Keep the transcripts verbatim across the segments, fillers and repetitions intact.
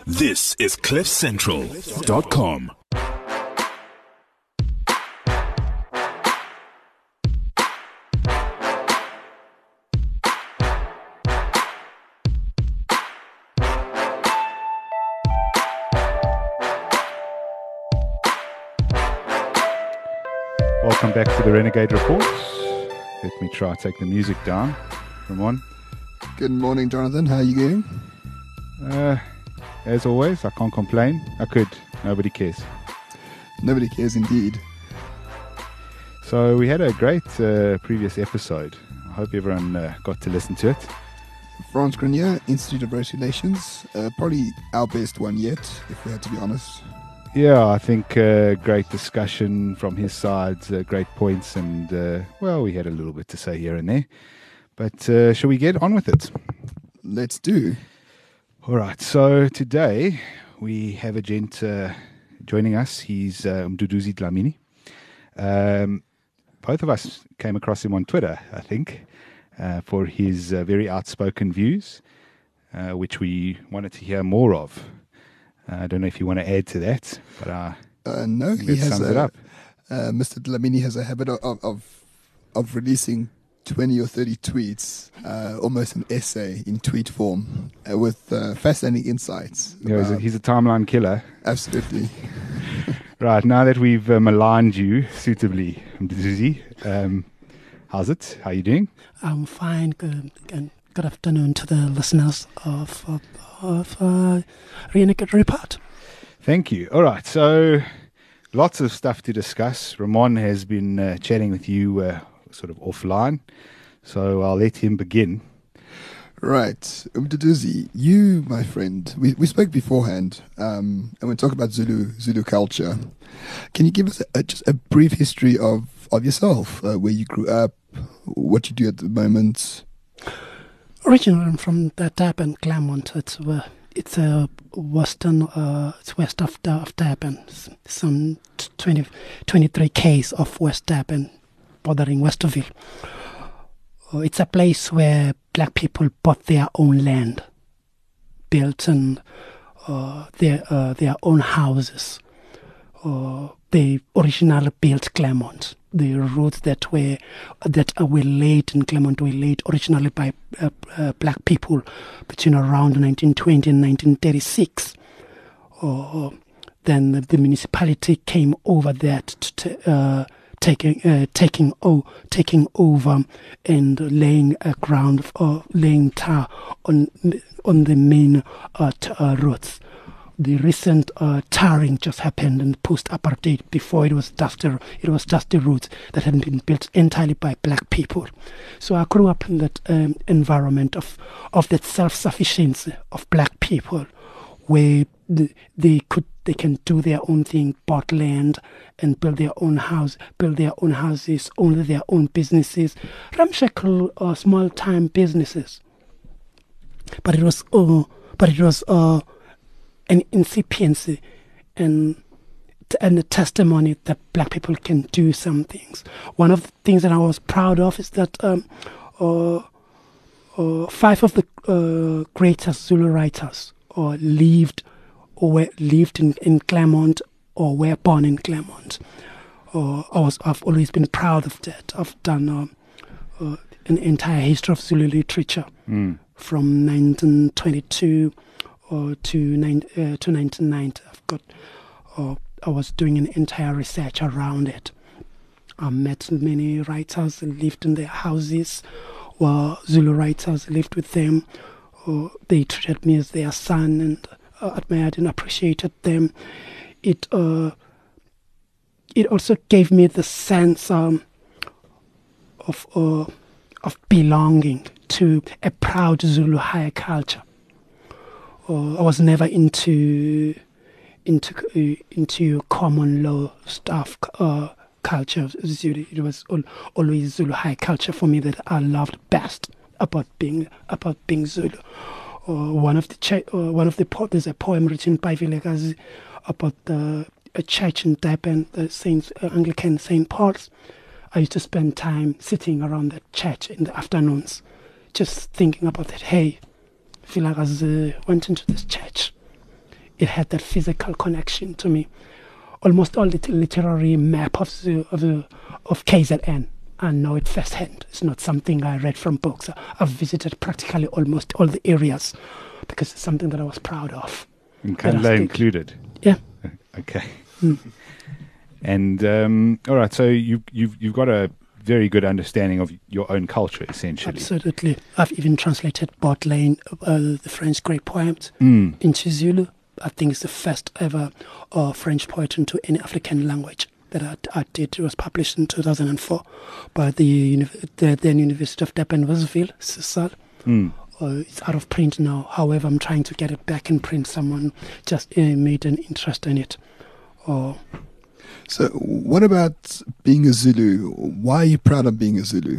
This is cliff central dot com. Welcome back to the Renegade Report. Let me try to take the music down. Ramon. Good morning, Jonathan. How are you doing? Uh, as always, I can't complain. I could. Nobody cares. Nobody cares indeed. So we had a great uh, previous episode. I hope everyone uh, got to listen to it. Frans Grenier, Institute of Race Relations. Uh, probably our best one yet, if we had to be honest. Yeah, I think uh, great discussion from his side, uh, great points, and, uh, well, we had a little bit to say here and there. But uh, shall we get on with it? Let's do. All right, so today we have a gent uh, joining us. He's uh, Mduduzi Dlamini. Um, both of us came across him on Twitter, I think, uh, for his uh, very outspoken views, uh, which we wanted to hear more of. Uh, I don't know if you want to add to that, but uh, uh, no, he has sums a, it up. Uh, Mister Dlamini has a habit of, of of releasing twenty or thirty tweets, uh, almost an essay in tweet form, uh, with uh, fascinating insights. Yeah, he's a, he's a timeline killer. Absolutely. Right, now that we've uh, maligned you suitably, Mduduzi, um, how's it? How are you doing? I'm fine. Good, good, good afternoon to the listeners of of, of uh, Renegade Report. Thank you. All right, so lots of stuff to discuss. Ramon has been uh, chatting with you uh, sort of offline, so I'll let him begin. Right. Mduduzi, you, my friend, we, we spoke beforehand, um, and we talk about Zulu Zulu culture. Can you give us a, a, just a brief history of, of yourself, uh, where you grew up, what you do at the moment? Originally I'm from the Durban, Claremont. It's uh, it's a western, uh, it's west of, of Durban, some twenty, twenty-three k's of West Durban, bordering Westerville. Uh, it's a place where black people bought their own land, built and uh, their uh, their own houses. Uh, they originally built Claremont. The roads that were that were laid in Claremont were laid originally by uh, uh, black people between around nineteen twenty and nineteen thirty-six. Uh, then the, the municipality came over that to t- uh, taking uh, taking oh taking over and laying a ground uh, laying tar on on the main uh, t- uh, roads. The recent uh, tarring just happened in post-apartheid. Before it was just a, it was just the roads that had been built entirely by black people. So I grew up in that um, environment of of that self-sufficiency of black people, where the, they could they can do their own thing, bought land and build their own house, build their own houses, own their own businesses, ramshackle uh, small-time businesses. But it was uh, but it was. Uh, an incipiency and and a testimony that black people can do some things. One of the things that I was proud of is that um, uh, uh, five of the uh, greatest Zulu writers uh, lived or were lived in, in Claremont or were born in Claremont. Uh, I was I've always been proud of that. I've done uh, uh, an entire history of Zulu literature mm. from nineteen twenty-two. Or to nine, uh, to nineteen ninety, I've got. Uh, I was doing an entire research around it. I met many writers who lived in their houses, while Zulu writers lived with them. Uh, they treated me as their son, and uh, admired and appreciated them. It uh, it also gave me the sense um, of uh, of belonging to a proud Zulu higher culture. Uh, I was never into into uh, into common law stuff, uh, culture. It was all, always Zulu high culture for me that I loved best about being about being Zulu. Uh, one of the ch- uh, one of the po- there's a poem written by Vilakazi about the a church in Durban, the Saint uh, Anglican Saint Paul's. I used to spend time sitting around that church in the afternoons, just thinking about that. Hey, Vilakazi went into this church. it had that physical connection to me. Almost all the literary map of the, of the, of K Z N, I know it firsthand. It's not something I read from books. I've visited practically almost all the areas because it's something that I was proud of. And Kandla included. Yeah. Okay. Mm. And um, all right, so you, you've you've got a very good understanding of your own culture, essentially. Absolutely. I've even translated Baudelaire, uh, the French great poems, Mm. into Zulu. I think it's the first ever uh, French poet into any African language that I, I did. It was published in two thousand four by the, uni- the then University of Durban, Westville, C S A L. Mm. Uh, it's out of print now. However, I'm trying to get it back in print. Someone just uh, made an interest in it. Uh, So, what about being a Zulu? Why are you proud of being a Zulu?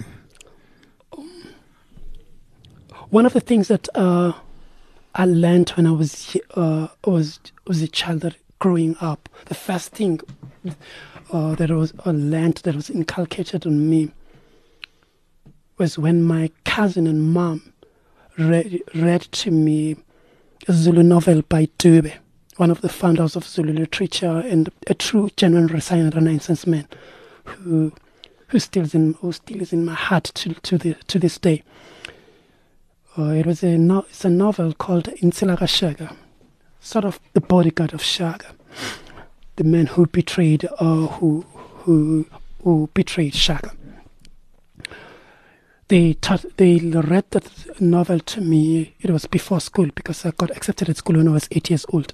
One of the things that uh, I learned when I was uh, was was a child that growing up, the first thing uh, that I was uh, learned that was inculcated on me was when my cousin and mom read, read to me a Zulu novel by Dube, one of the founders of Zulu literature and a true, genuine Renaissance man, who who still is in who still is in my heart to to the to this day. Uh, it was a no, it's a novel called Insilaga Shaka, sort of the bodyguard of Shaka, the man who betrayed uh, who who who betrayed Shaka. They taught, they read that novel to me. It was before school because I got accepted at school when I was eight years old.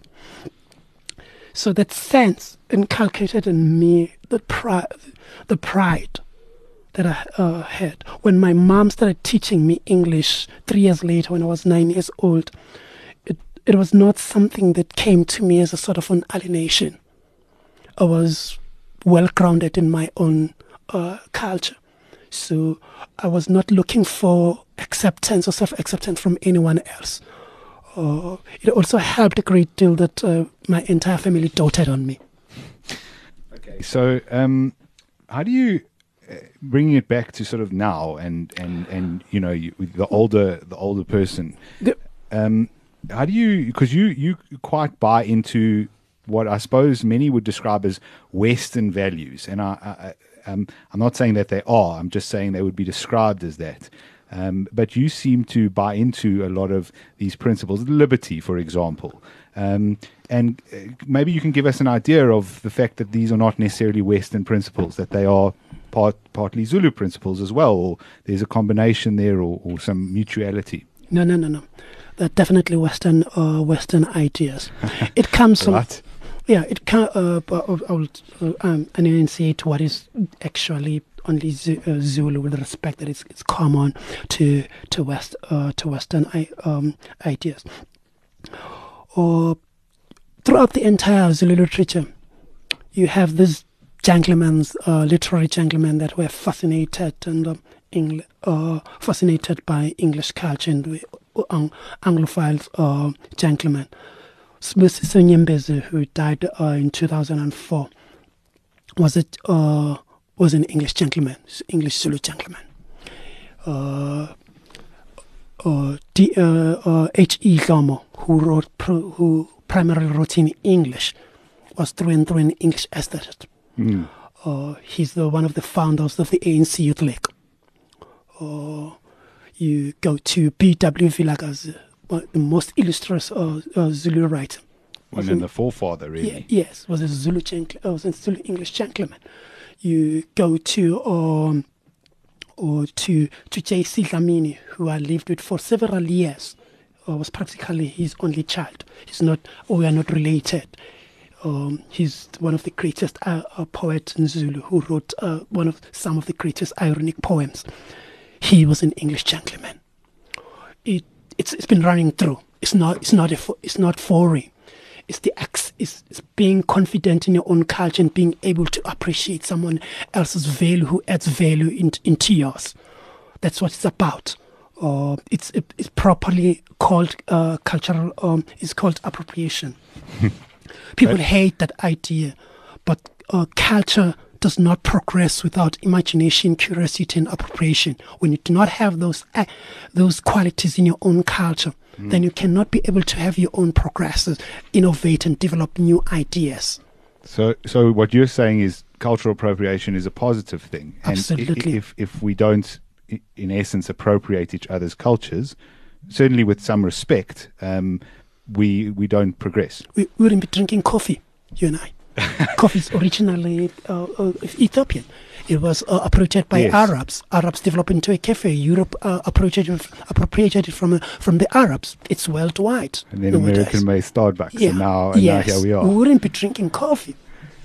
So that sense inculcated in me the pride, the pride that I uh, had. When my mom started teaching me English three years later, when I was nine years old, it it was not something that came to me as a sort of an alienation. I was well grounded in my own uh, culture. So I was not looking for acceptance or self-acceptance from anyone else. Uh, it also helped a great deal that uh, my entire family doted on me. Okay, so um, how do you uh, bring it back to sort of now and and and you know you, the older the older person? The, Um, how do you because you you quite buy into what I suppose many would describe as Western values, and I. I Um, I'm not saying that they are. I'm just saying they would be described as that. Um, but you seem to buy into a lot of these principles, liberty, for example. Um, and uh, maybe you can give us an idea of the fact that these are not necessarily Western principles, that they are part, partly Zulu principles as well, or there's a combination there, or, or some mutuality. No, no, no, no. They're definitely Western uh, Western ideas. It comes from... Right. Yeah, it can. Uh, I will uh, um, enunciate what is actually only Z- uh, Zulu with respect that it's, it's common to to West uh, to Western I- um, ideas. Or throughout the entire Zulu literature, you have these gentlemen, uh, literary gentlemen that were fascinated and um, Engl- uh, fascinated by English culture and uh, Anglophiles uh, gentlemen. Sibusiso Nyembezi, who died uh, in two thousand four, was it uh, was an English gentleman, English Zulu gentleman. Uh, uh, D, uh, uh, H E Dlomo, who wrote pro, who primarily wrote in English, was through and through an English aesthete. Mm. Uh, he's the one of the founders of the A N C Youth League. Uh, you go to B W Vilakazi, the most illustrious uh, uh, Zulu writer. And then the forefather, really. Yeah, yes, was a Zulu gentleman, uh, was a Zulu English gentleman. You go to um, or to to J C Dlamini, who I lived with for several years. I was practically his only child. He's not, we are not related. Um, he's one of the greatest uh, uh, poets in Zulu, who wrote uh, one of some of the greatest ironic poems. He was an English gentleman. It It's, it's been running through. It's not. It's not. A, it's not foreign. It's the ex. It's, it's being confident in your own culture and being able to appreciate someone else's value who adds value in, into yours. That's what it's about. Uh, it's it, it's properly called uh, cultural. Um, it's called appropriation. People Right. hate that idea, but uh, culture does not progress without imagination, curiosity, and appropriation. When you do not have those uh, those qualities in your own culture, mm. then you cannot be able to have your own progresses, innovate, and develop new ideas. So, so what you're saying is cultural appropriation is a positive thing. And Absolutely. If if we don't, in essence, appropriate each other's cultures, certainly with some respect, um, we we don't progress. We wouldn't be drinking coffee, you and I. Coffee is originally uh, uh, Ethiopian. It was uh, appropriated by Yes. Arabs. Arabs developed into a cafe. Europe uh, appropriated, appropriated it from uh, from the Arabs. It's worldwide. And then nowadays. American made Starbucks, Yeah. and now and yes. now here we are. We wouldn't be drinking coffee.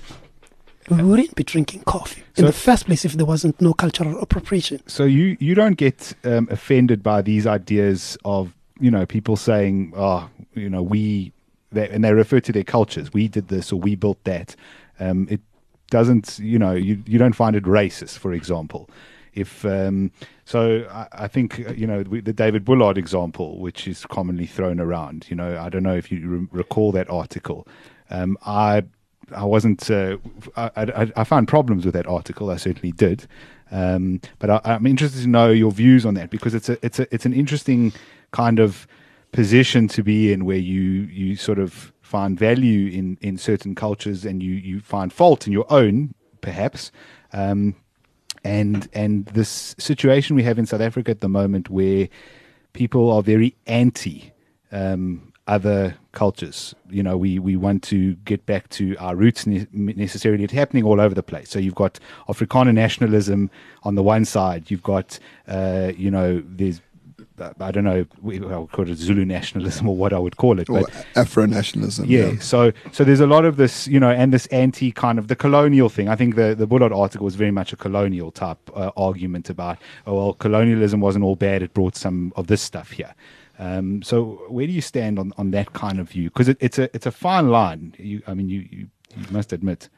We wouldn't be drinking coffee in So- the first place if there wasn't no cultural appropriation. So you you don't get um, offended by these ideas of, you know, people saying, oh, you know, we, they, and they refer to their cultures. We did this or we built that. Um, it doesn't, you know, you, you don't find it racist, for example. If um, so, I, I think uh, you know we, the David Bullard example, which is commonly thrown around. You know, I don't know if you re- recall that article. Um, I I wasn't. Uh, I, I, I found problems with that article. I certainly did. Um, but I, I'm interested to know your views on that, because it's a it's a it's an interesting kind of position to be in, where you you sort of find value in, in certain cultures, and you, you find fault in your own, perhaps. Um, and and this situation we have in South Africa at the moment, where people are very anti um, other cultures. You know, we, we want to get back to our roots ne- necessarily. It's happening all over the place. So you've got Afrikaner nationalism on the one side. You've got, uh, you know, there's, I don't know, I would call it Zulu nationalism or what I would call it. Or But Afro-nationalism. yeah, so so there's a lot of this, you know, and this anti kind of the colonial thing. I think the, the Bullard article was very much a colonial type uh, argument about, oh, well, colonialism wasn't all bad. It brought some of this stuff here. Um, so where do you stand on, on that kind of view? Because it, it's a it's a fine line. You, I mean, you, you, you must admit.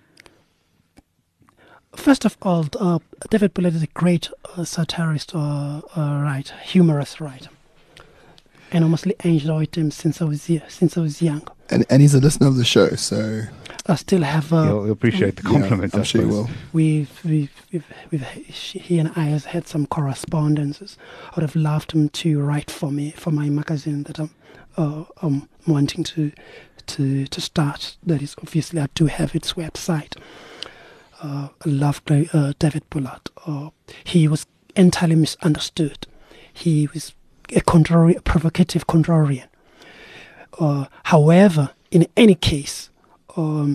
First of all, uh, David Bullard is a great uh, satirist or uh, writer, humorous writer, and I mostly enjoyed him since I was y- since I was young. And and he's a listener of the show, so I still have. Uh, You'll, you'll appreciate the yeah, compliments. I'm I sure you suppose. will. We've, we've, we've, we've, he and I has had some correspondences. I would have loved him to write for me for my magazine that I'm, uh, I'm wanting to, to, to start. That is, obviously, I do have its website. Uh, I love uh, David Bullard. Uh, he was entirely misunderstood. He was a, contrari- a provocative contrarian. Uh, however, in any case, um,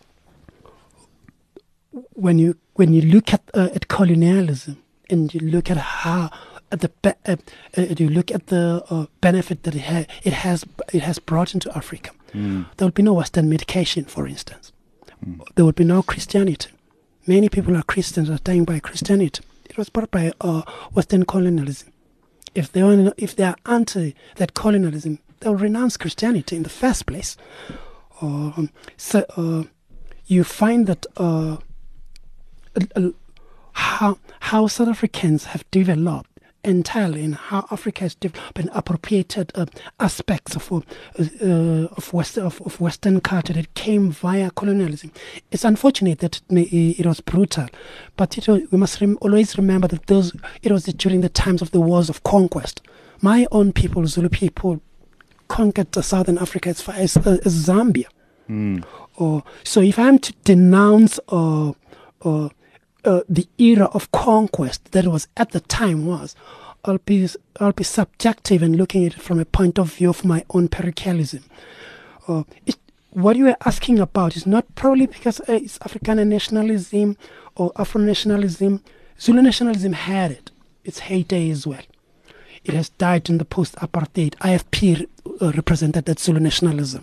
when you when you look at uh, at colonialism and you look at how at the be- uh, uh, you look at the uh, benefit that it, ha- it has it has brought into Africa, Mm. there would be no Western medication, for instance. Mm. There would be no Christianity. Many people are Christians, are dying by Christianity. It was brought by uh, Western colonialism. If they want, if they are anti that colonialism, they'll renounce Christianity in the first place. Um, so uh, you find that. Uh, Uh, how how South Africans have developed entirely, and how Africa has developed and appropriated uh, aspects of uh, uh, of, West, of of Western culture that came via colonialism. It's unfortunate that it, may, it was brutal, but it was, we must rem- always remember that those it was during the times of the wars of conquest. My own people, Zulu people, conquered uh, Southern Africa as far as, uh, as Zambia. Mm. Or so, if I'm to denounce uh, uh, Uh, the era of conquest that was at the time was, I'll be I'll be subjective and looking at it from a point of view of my own parochialism. Uh, it, what you are asking about is not probably because uh, it's Afrikaner nationalism or Afro nationalism. Zulu nationalism had it its heyday as well. It has died in the post-apartheid. I F P uh, represented that Zulu nationalism.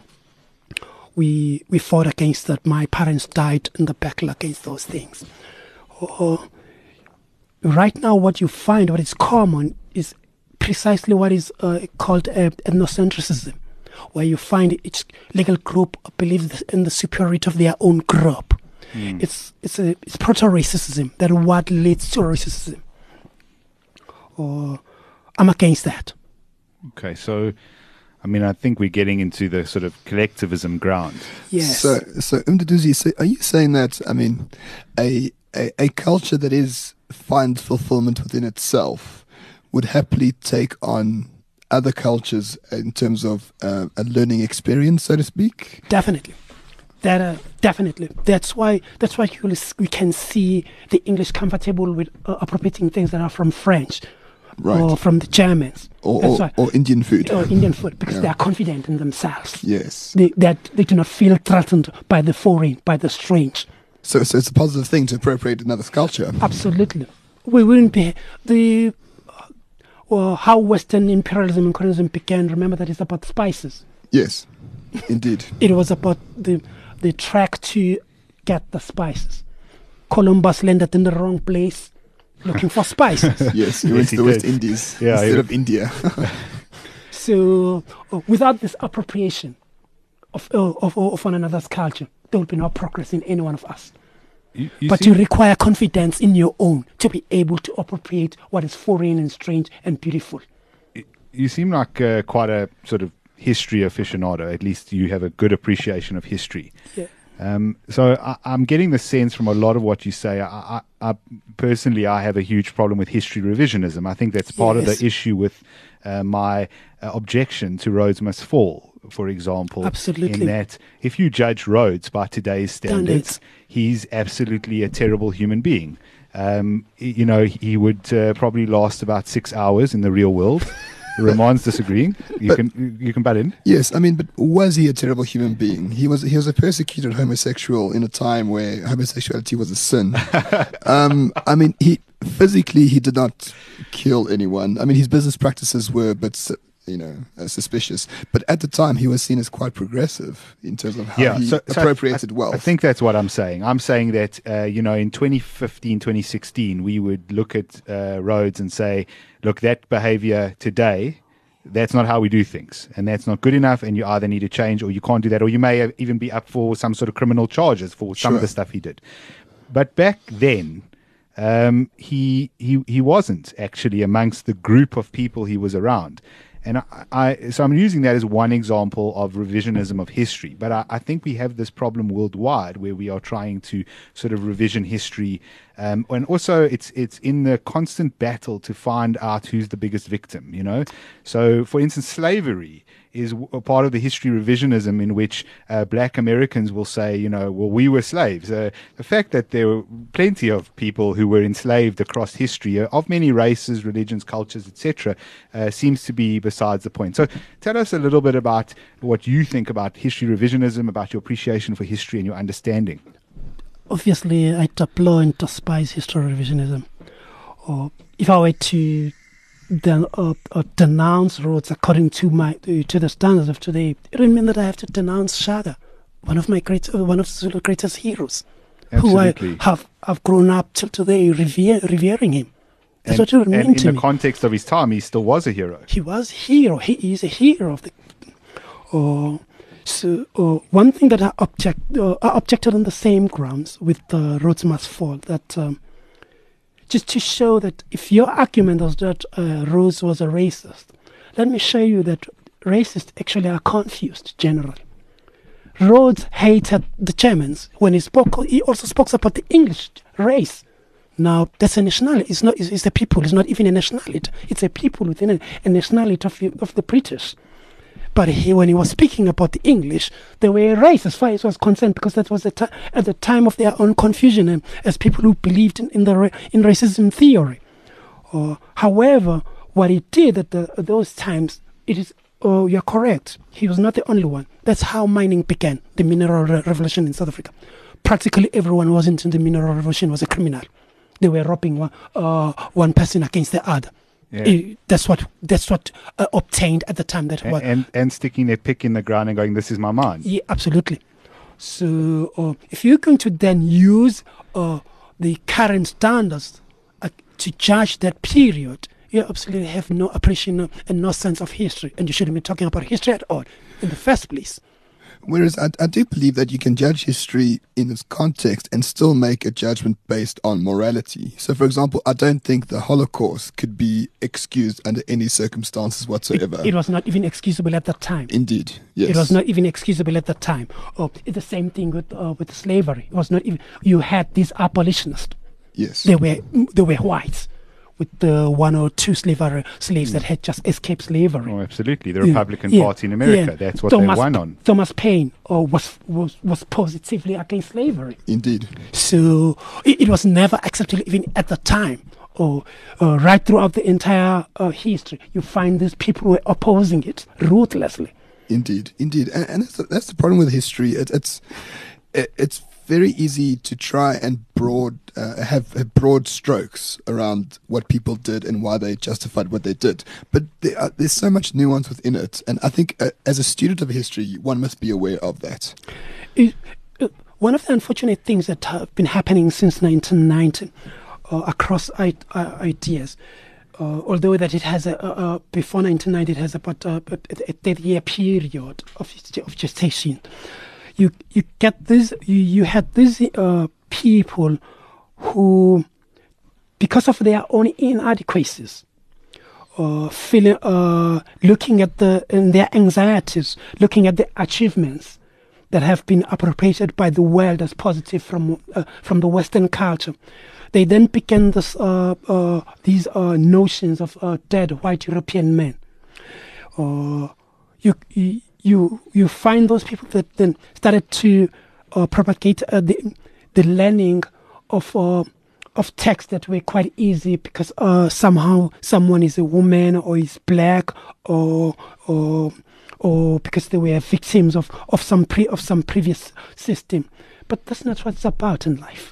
We we fought against that. My parents died in the battle against those things. Uh, right now, what you find, what is common, is precisely what is uh, called uh, ethnocentrism, where you find each legal group believes in the superiority of their own group. Mm. It's it's a it's proto-racism that what leads to racism. Uh, I'm against that. Okay, so I mean, I think we're getting into the sort of collectivism ground. Yes. So, so Umduduzi, so are you saying that, I mean, a, a, a culture that is finds fulfillment within itself would happily take on other cultures in terms of uh, a learning experience, so to speak? Definitely. That uh, definitely. That's why. That's why you, we can see the English comfortable with uh, appropriating things that are from French, Right. or from the Germans, Or, That's or, why- or Indian food. or Indian food, because Yeah. they are confident in themselves. Yes. They that they do not feel threatened by the foreign, by the strange. So, so it's a positive thing to appropriate another's culture. Absolutely. We wouldn't be the uh, well, how Western imperialism and colonialism began. Remember that it's about spices. Yes, indeed. It was about the the track to get the spices. Columbus landed in the wrong place, looking for spices. Yes, he Yes, went he to the West did. Indies Yeah, instead he- of India. So, uh, without this appropriation of, uh, of of one another's culture, there will be no progress in any one of us. You, you But see- you require confidence in your own to be able to appropriate what is foreign and strange and beautiful. you seem like uh, quite a sort of history aficionado. At least you have a good appreciation of history. Yeah. Um, so I, I'm getting the sense from a lot of what you say. I, I, I personally, I have a huge problem with history revisionism. I think that's part of Yes. the issue with uh, my uh, objection to Rhodes Must Fall, for example. Absolutely. In that, if you judge Rhodes by today's standards, Standards. he's absolutely a terrible human being. Um, y- you know, he would uh, probably last about six hours in the real world. Ramon's disagreeing. You But- can you can butt in. Yes, I mean, but was he a terrible human being? He was. He was a persecuted homosexual in a time where homosexuality was a sin. um, I mean, he physically he did not kill anyone. I mean, his business practices were, but su- you know, uh, suspicious. But at the time, he was seen as quite progressive in terms of how he so- so appropriated I, wealth. I think that's what I'm saying. I'm saying that, uh, you know, in twenty fifteen, twenty sixteen, we would look at uh, Rhodes and say, look, that behavior today, that's not how we do things. And that's not good enough. And you either need to change or you can't do that. Or you may have even be up for some sort of criminal charges for some of Sure. the stuff he did. But back then, um, he, he, he wasn't actually amongst the group of people he was around. And I, I, so I'm using that as one example of revisionism of history. But I, I think we have this problem worldwide where we are trying to sort of revision history. Um, and also it's it's in the constant battle to find out who's the biggest victim, you know. So, for instance, slavery is w- a part of the history revisionism in which uh, black Americans will say, you know, well, we were slaves. Uh, the fact that there were plenty of people who were enslaved across history uh, of many races, religions, cultures, et cetera, uh, seems to be besides the point. So tell us a little bit about what you think about history revisionism, about your appreciation for history and your understanding. Obviously, I deplore and despise history revisionism. Or if I were to then uh, uh, denounce Rhodes according to my uh, to the standards of today, it would mean that I have to denounce Shaka, one of my great, uh, one of Zulu's greatest heroes, Absolutely. who I have have grown up till today revere, revering him. That's And, what it would and mean in to the me. context of his time, he still was a hero. He was hero. He is a hero of the. Uh, so uh, one thing that I object, uh, I objected on the same grounds with uh, Rhodes Must Fall. That um, just to show that if your argument was that uh, Rhodes was a racist, let me show you that racists actually are confused generally. Rhodes hated the Germans when he spoke. He also spoke about the English race. Now, that's a nationality. It's not. It's, it's a people. It's not even a nationality. It's a people within a, a nationality of the, of the British. But he, when he was speaking about the English, they were a race as far as was concerned, because that was the ti- at the time of their own confusion, and as people who believed in, in the ra- in racism theory. Uh, however, what he did at, the, at those times, it is. Oh, you're correct. He was not the only one. That's how mining began. The mineral re- revolution in South Africa. Practically everyone who was into the mineral revolution was a criminal. They were robbing one, uh, one person against the other. Yeah. Eh, that's what that's what uh, obtained at the time. That And, was and and sticking their pick in the ground and going, this is my mine. yeah, absolutely. So uh, if you're going to then use uh, the current standards uh, to judge that period, you absolutely have no appreciation and no sense of history, and you shouldn't be talking about history at all in the first place. Whereas I, I do believe that you can judge history in its context and still make a judgment based on morality. So, for example, I don't think the Holocaust could be excused under any circumstances whatsoever. It, it was not even excusable at that time. Indeed, yes. It was not even excusable at that time. Oh, it's the same thing with uh, with slavery. It was not even. You had these abolitionists. Yes. They were they were whites, with the one or two slavery, slaves that had just escaped slavery. Oh, absolutely. The Republican Yeah. Party in America, Yeah. that's what Thomas, they won on. Thomas Paine uh, was, was was positively against slavery. Indeed. So it, it was never acceptable even at the time. Or uh, right throughout the entire uh, history, you find these people were opposing it ruthlessly. Indeed, indeed. And, and that's, the, that's the problem with history. It, it's it, it's very easy to try and broad uh, have, have broad strokes around what people did and why they justified what they did. But there are, there's so much nuance within it. And I think uh, as a student of history, one must be aware of that. It, uh, one of the unfortunate things that have been happening since nineteen ninety uh, across I, uh, ideas, uh, although that it has a, uh, before nineteen ninety it has about uh, a, a thirty-year period of, of gestation. You you get this. You, you had these uh, people who, because of their own inadequacies, uh, feeling, uh, looking at the and their anxieties, looking at the achievements that have been appropriated by the world as positive from uh, from the Western culture, they then began this uh, uh, these uh, notions of uh, dead white European men. Uh, you. you You you find those people that then started to uh, propagate uh, the the learning of uh, of texts that were quite easy because uh, somehow someone is a woman or is black or or or because they were victims of, of some pre of some previous system. But that's not what it's about in life.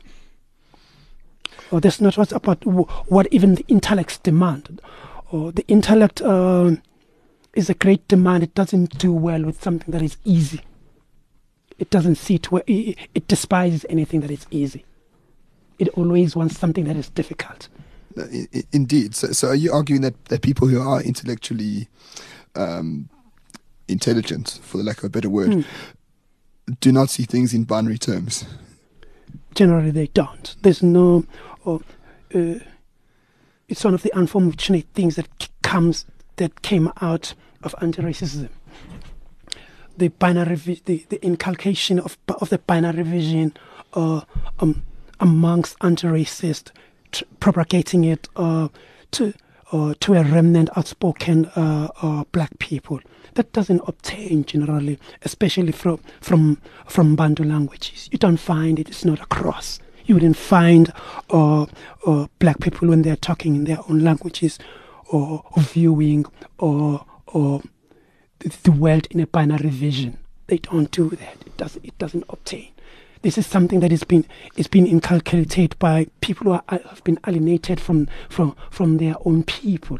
Or that's not what's about w- what even the intellects demand. Or the intellect. Uh, is a great demand. It doesn't do well with something that is easy. It doesn't see it well. It, it despises anything that is easy. It always wants something that is difficult. Uh, I- indeed. So, so are you arguing that, that people who are intellectually um, intelligent, for the lack of a better word, Mm. do not see things in binary terms? Generally, they don't. There's no. Or, uh, it's one of the unfortunate things that c- comes that came out of anti-racism. The binary, vi- the, the inculcation of of the binary vision uh, um, amongst anti-racists, tr- propagating it uh, to uh, to a remnant outspoken uh, uh, black people. That doesn't obtain generally, especially from from from Bantu languages. You don't find it. It's not across. You wouldn't find uh, uh, black people when they're talking in their own languages, or, or viewing or or the world in a binary vision. They don't do that. It doesn't. It doesn't obtain. This is something that has been is been inculcated by people who are, have been alienated from from from their own people.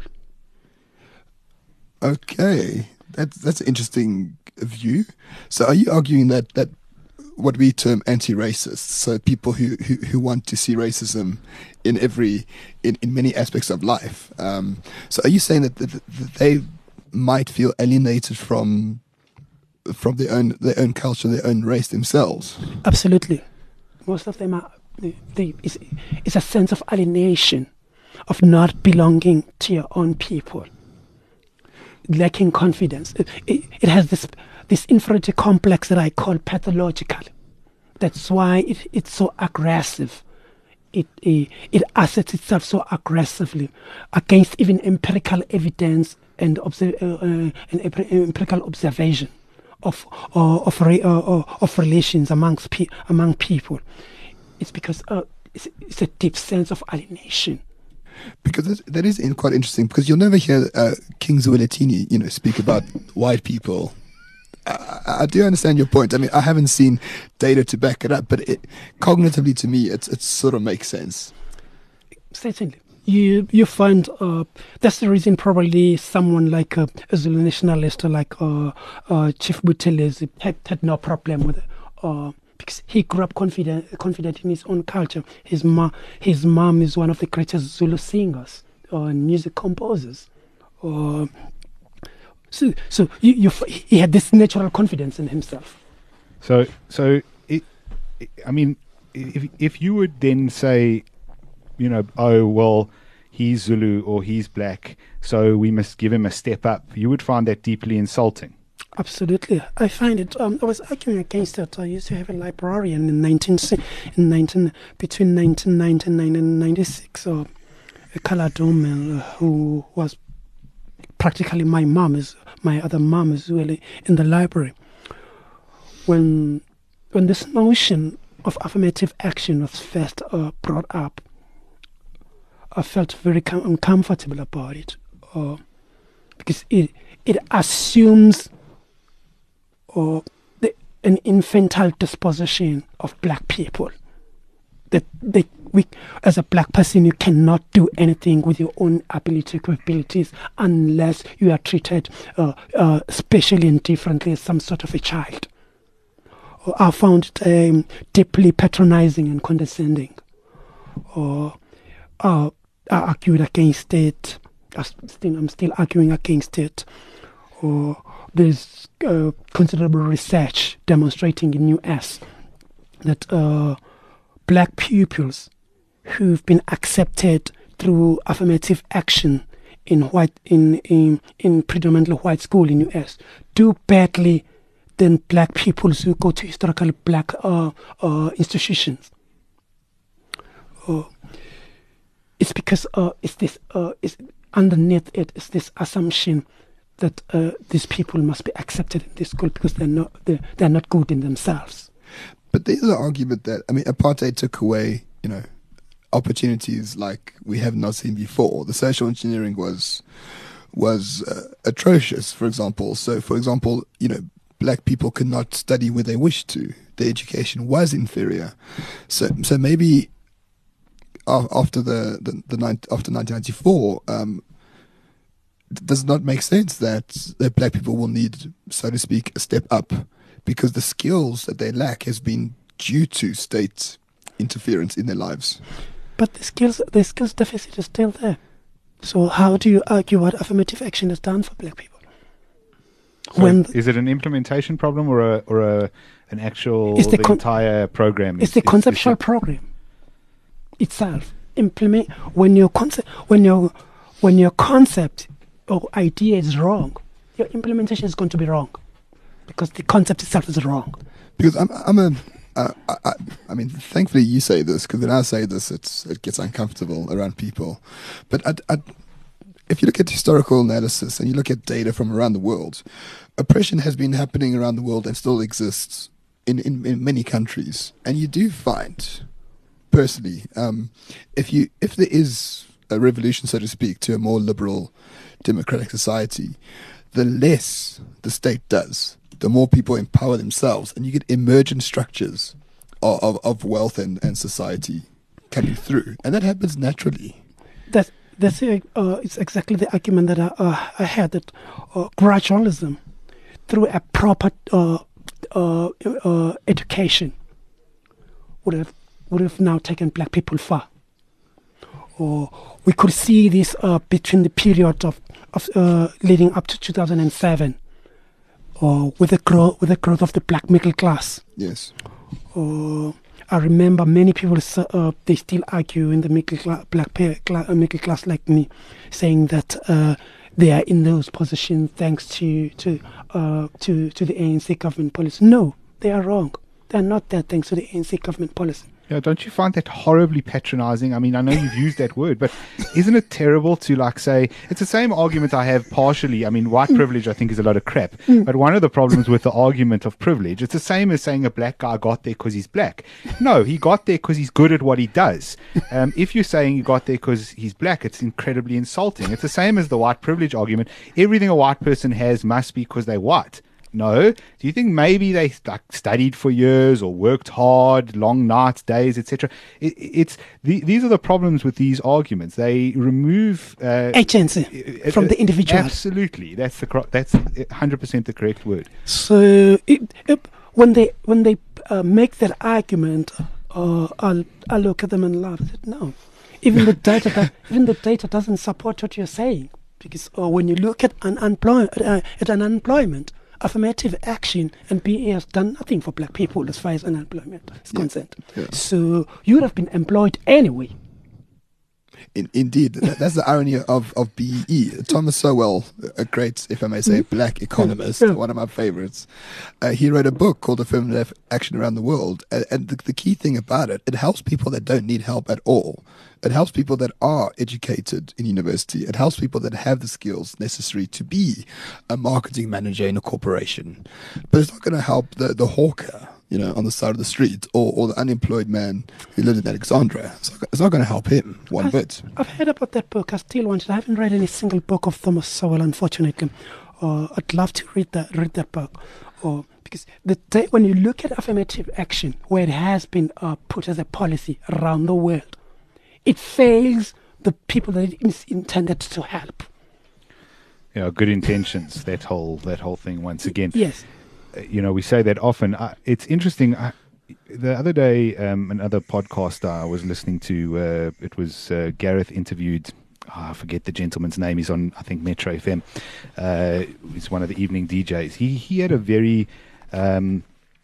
Okay, that's that's an interesting view. So, are you arguing that that what we term anti-racist, so people who, who, who want to see racism in every in, in many aspects of life? Um, so, are you saying that, that, that they might feel alienated from from their own their own culture, their own race themselves? Absolutely, most of them are. They, they, it's, it's a sense of alienation, of not belonging to your own people, lacking confidence. It, it, it has this this inferiority complex that I call pathological. That's why it, it's so aggressive. It, it it asserts itself so aggressively against even empirical evidence and observe, uh, uh, and empirical observation of uh, of re, uh, uh, of relations amongst pe- among people. It's because uh, it's, it's a deep sense of alienation. Because that, that is in quite interesting. Because you'll never hear uh, King Zwelithini, you know, speak about white people. I, I do understand your point. I mean, I haven't seen data to back it up, but it, cognitively to me, it's it sort of makes sense. Certainly. You you find uh, that's the reason probably someone like uh, a Zulu nationalist like uh, uh, Chief Buthelezi had, had no problem with it uh, because he grew up confident confident in his own culture. His ma his mom is one of the greatest Zulu singers or uh, music composers. Uh, so so you, you he had this natural confidence in himself. So, so it, it, I mean, if if you would then say, you know, oh well, he's Zulu or he's black, so we must give him a step up, you would find that deeply insulting. Absolutely, I find it. Um, I was arguing against it. I used to have a librarian in nineteen in nineteen between nineteen ninety-nine and ninety-six, or a colored woman who was practically my mom, is my other mom as well, in the library. When when this notion of affirmative action was first uh, brought up, I felt very com- uncomfortable about it, uh, because it it assumes or the, an infantile disposition of black people. That they, we, as a black person, you cannot do anything with your own ability, capabilities, unless you are treated uh, uh, specially and differently as some sort of a child. Or I found it um, deeply patronizing and condescending. Or uh, I argued against it. I still, I'm still arguing against it. Or there's uh, considerable research demonstrating in U S that uh, black pupils who've been accepted through affirmative action in white in in, in predominantly white school in U S do badly than black pupils who go to historically black uh, uh, institutions. Uh, it's because uh, it's this uh, it's underneath it is this assumption that uh, these people must be accepted in this school because they're not they're, they're not good in themselves. But there's the argument that, I mean, apartheid took away, you know, opportunities like we have not seen before. The social engineering was was uh, atrocious, for example. So, for example, you know, black people could not study where they wished to. Their education was inferior. So, so maybe after the the, the after nineteen ninety-four. Um, does not make sense that, that black people will need, so to speak, a step up, because the skills that they lack has been due to state interference in their lives. But the skills, the skills deficit is still there. So how do you argue what affirmative action has done for black people? So when is it an implementation problem or a or a an actual the, the con- entire program? It's is, the is, conceptual is it program itself. Implement when your concept when your when your concept or idea is wrong, your implementation is going to be wrong, because the concept itself is wrong. Because I'm, I'm a, uh, I, I, I mean, thankfully you say this, because when I say this, it's it gets uncomfortable around people. But I, I, if you look at historical analysis and you look at data from around the world, oppression has been happening around the world and still exists in, in, in many countries. And you do find, personally, um, if you if there is a revolution, so to speak, to a more liberal democratic society, the less the state does, the more people empower themselves, and you get emergent structures of, of, of wealth and, and society coming through, and that happens naturally. That that's a, uh, it's exactly the argument that I, uh, I had, that uh, gradualism through a proper uh, uh, uh, education would have would have now taken black people far. Or we could see this uh, between the period of, of uh, leading up to two thousand seven, or with the growth with the growth of the black middle class. Yes. Or I remember many people uh, they still argue in the middle class, black cla- middle class like me, saying that uh, they are in those positions thanks to to uh, to to the A N C government policy. No, they are wrong. They are not there thanks to the A N C government policy. Yeah, don't you find that horribly patronizing? I mean, I know you've used that word, but isn't it terrible to like say, it's the same argument I have partially. I mean, white privilege, I think, is a lot of crap. But one of the problems with the argument of privilege, it's the same as saying a black guy got there because he's black. No, he got there because he's good at what he does. Um, if you're saying he got there because he's black, it's incredibly insulting. It's the same as the white privilege argument. Everything a white person has must be because they're white. No. Do you think maybe they like studied for years or worked hard, long nights, days, et cetera? It, it's the, these are the problems with these arguments. They remove uh, agency from the individual. Absolutely, that's the cor- that's one hundred percent the correct word. So it, it, when they when they uh, make that argument, uh, I'll I look at them and laugh. I said, no, even the data that, even the data doesn't support what you're saying, because uh, when you look at an unemployment uh, at an unemployment. affirmative action and B A has done nothing for black people as far as unemployment is Yeah. concerned. Yeah. So you would have been employed anyway. In, indeed, that, that's the irony of, of B E. Thomas Sowell, a great, if I may say, black economist, Yeah. one of my favorites, uh, he wrote a book called Affirmative Action Around the World. And, and the, the key thing about it, it helps people that don't need help at all. It helps people that are educated in university. It helps people that have the skills necessary to be a marketing manager in a corporation. But it's not going to help the, the hawker, you know, on the side of the street, or, or the unemployed man who lives in Alexandria. It's not, it's not going to help him one I've, bit. I've heard about that book. I still want it. I haven't read any single book of Thomas Sowell, unfortunately. Uh, I'd love to read that read that book. Or because the day, when you look at affirmative action, where it has been uh, put as a policy around the world, it fails the people that it is intended to help. You know, good intentions. That whole that whole thing. Once again, Yes. Uh, you know, we say that often. Uh, it's interesting. I, the other day, um, another podcast I was listening to. Uh, it was uh, Gareth interviewed. Oh, I forget the gentleman's name. He's on, I think, Metro F M. Uh, he's one of the evening D Js. He he had a very um,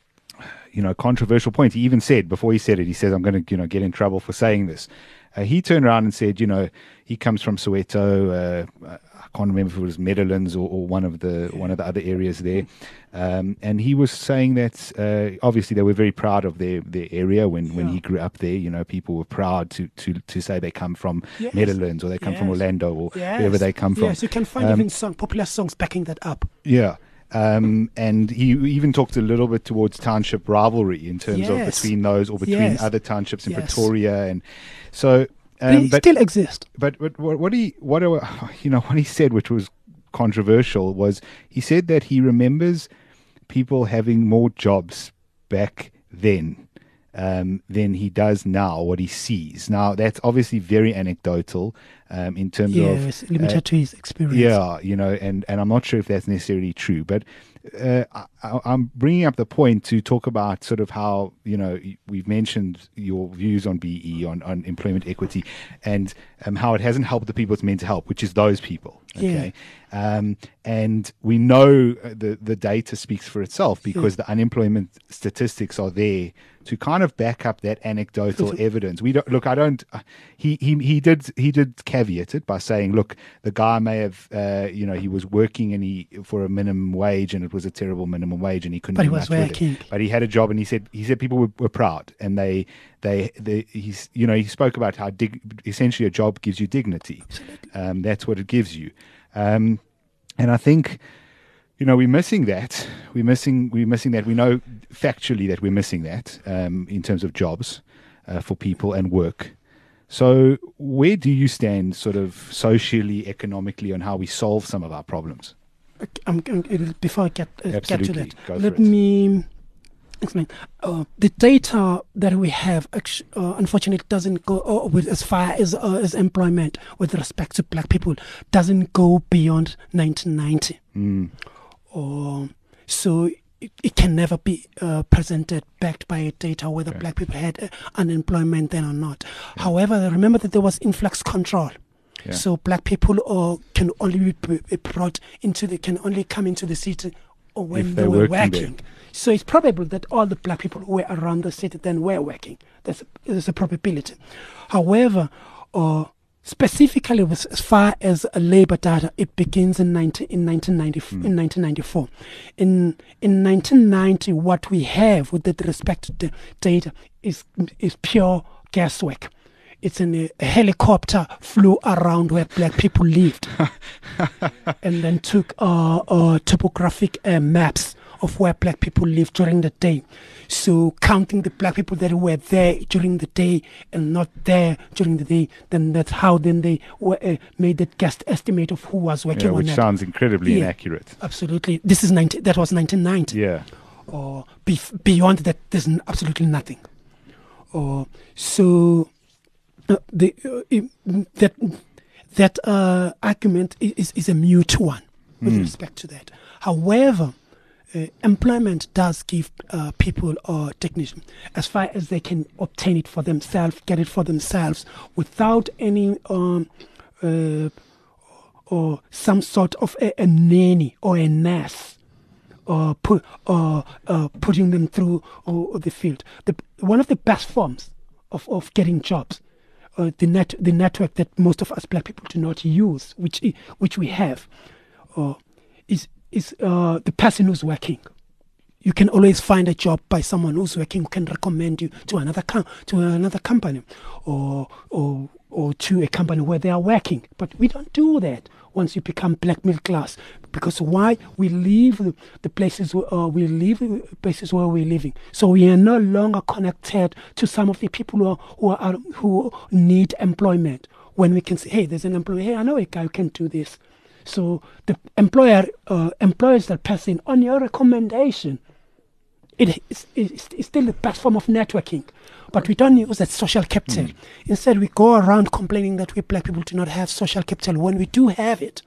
you know, controversial point. He even said, before he said it, he says, I'm going to, you know, get in trouble for saying this. Uh, he turned around and said, you know, he comes from Soweto. Uh, I can't remember if it was Meadowlands or, or one of the one of the other areas there. Um, and he was saying that uh, obviously they were very proud of their, their area when, when Yeah. he grew up there. You know, people were proud to, to, to say they come from Yes. Meadowlands or they come from Yes. Orlando or Yes. wherever they come from. Yes, you can find Um, even song, popular songs backing that up. Yeah. Um, and he even talked a little bit towards township rivalry in terms of Yes. between those or between Yes. other townships in Yes. Pretoria. And so, they um, but, still exist. but, but what, what he, what, I- you know, what he said, which was controversial, was he said that he remembers people having more jobs back then um, than he does now, what he sees. Now, that's obviously very anecdotal um, in terms of Yes, limited uh, to his experience. yeah, you know, and, and I'm not sure if that's necessarily true, but uh, I, I'm bringing up the point to talk about sort of how, you know, we've mentioned your views on B E, on, on employment equity, and um, how it hasn't helped the people it's meant to help, which is those people. Okay. Um, and we know the, the data speaks for itself because the unemployment statistics are there to kind of back up that anecdotal evidence. We don't look, I don't, uh, he, he, he did, he did caveat it by saying, look, the guy may have, uh, you know, he was working and he, for a minimum wage and it was a terrible minimum wage and he couldn't But do he was much with working. it. But he had a job and he said, he said people were, were proud and they, they, they, he's, you know, he spoke about how dig, essentially a job gives you dignity. Um, that's what it gives you. Um, and I think, you know, we're missing that. We're missing, we're missing that. We know factually that we're missing that um, in terms of jobs uh, for people and work. So where do you stand sort of socially, economically on how we solve some of our problems? I'm, I'm, before I get, uh, get to Absolutely. that, Go let for it. me explain. Uh, the data that we have, actu- uh, unfortunately, doesn't go uh, with as far as uh, as employment with respect to black people doesn't go beyond nineteen ninety. Mm. Or so it, it can never be uh, presented backed by data whether Okay. black people had uh, unemployment then or not. However, remember that there was influx control. Yeah. So black people uh, can only be b- be brought into the can only come into the city or when If they they're were working working. there. So it's probable that all the black people who were around the city then were working. That's a, there's a probability. However, uh, specifically with, as far as uh, labor data, it begins in nineteen in nineteen ninety Mm. in nineteen ninety-four. In in nineteen ninety, what we have with that respect to the data is is pure guesswork. It's in a, a helicopter flew around where black people lived, and then took uh, uh, topographic uh, maps of where black people lived during the day. So counting the black people that were there during the day and not there during the day, then that's how then they were, uh, made that guessed estimate of who was working Yeah, on which that. sounds incredibly Yeah. inaccurate. Absolutely, this is ninety. That was nineteen ninety. Yeah. Or bef- beyond that, there's n- absolutely nothing. Or so uh, the uh, i- that that uh, argument i- is is a mute one with Mm. respect to that. However, uh, employment does give uh, people uh, dignity as far as they can obtain it for themselves, get it for themselves without any um, uh, or some sort of a, a nanny or a nurse uh, put, uh, uh, putting them through uh, the field. The, one of the best forms of, of getting jobs, uh, the net the network that most of us black people do not use, which i- which we have, uh, is is uh, the person who's working. You can always find a job by someone who's working who can recommend you to another com- to another company, or or or to a company where they are working. But we don't do that once you become black middle class, because why? We leave the, the places where, uh, we leave the places where we're living, so we are no longer connected to some of the people who are, who are who need employment. When we can say, hey, there's an employee. Hey, I know a guy who can do this. So the employer uh, employs that person on your recommendation. It is it's, it's still the best form of networking, but we don't use that social capital. Mm. Instead, we go around complaining that we black people do not have social capital when we do have it.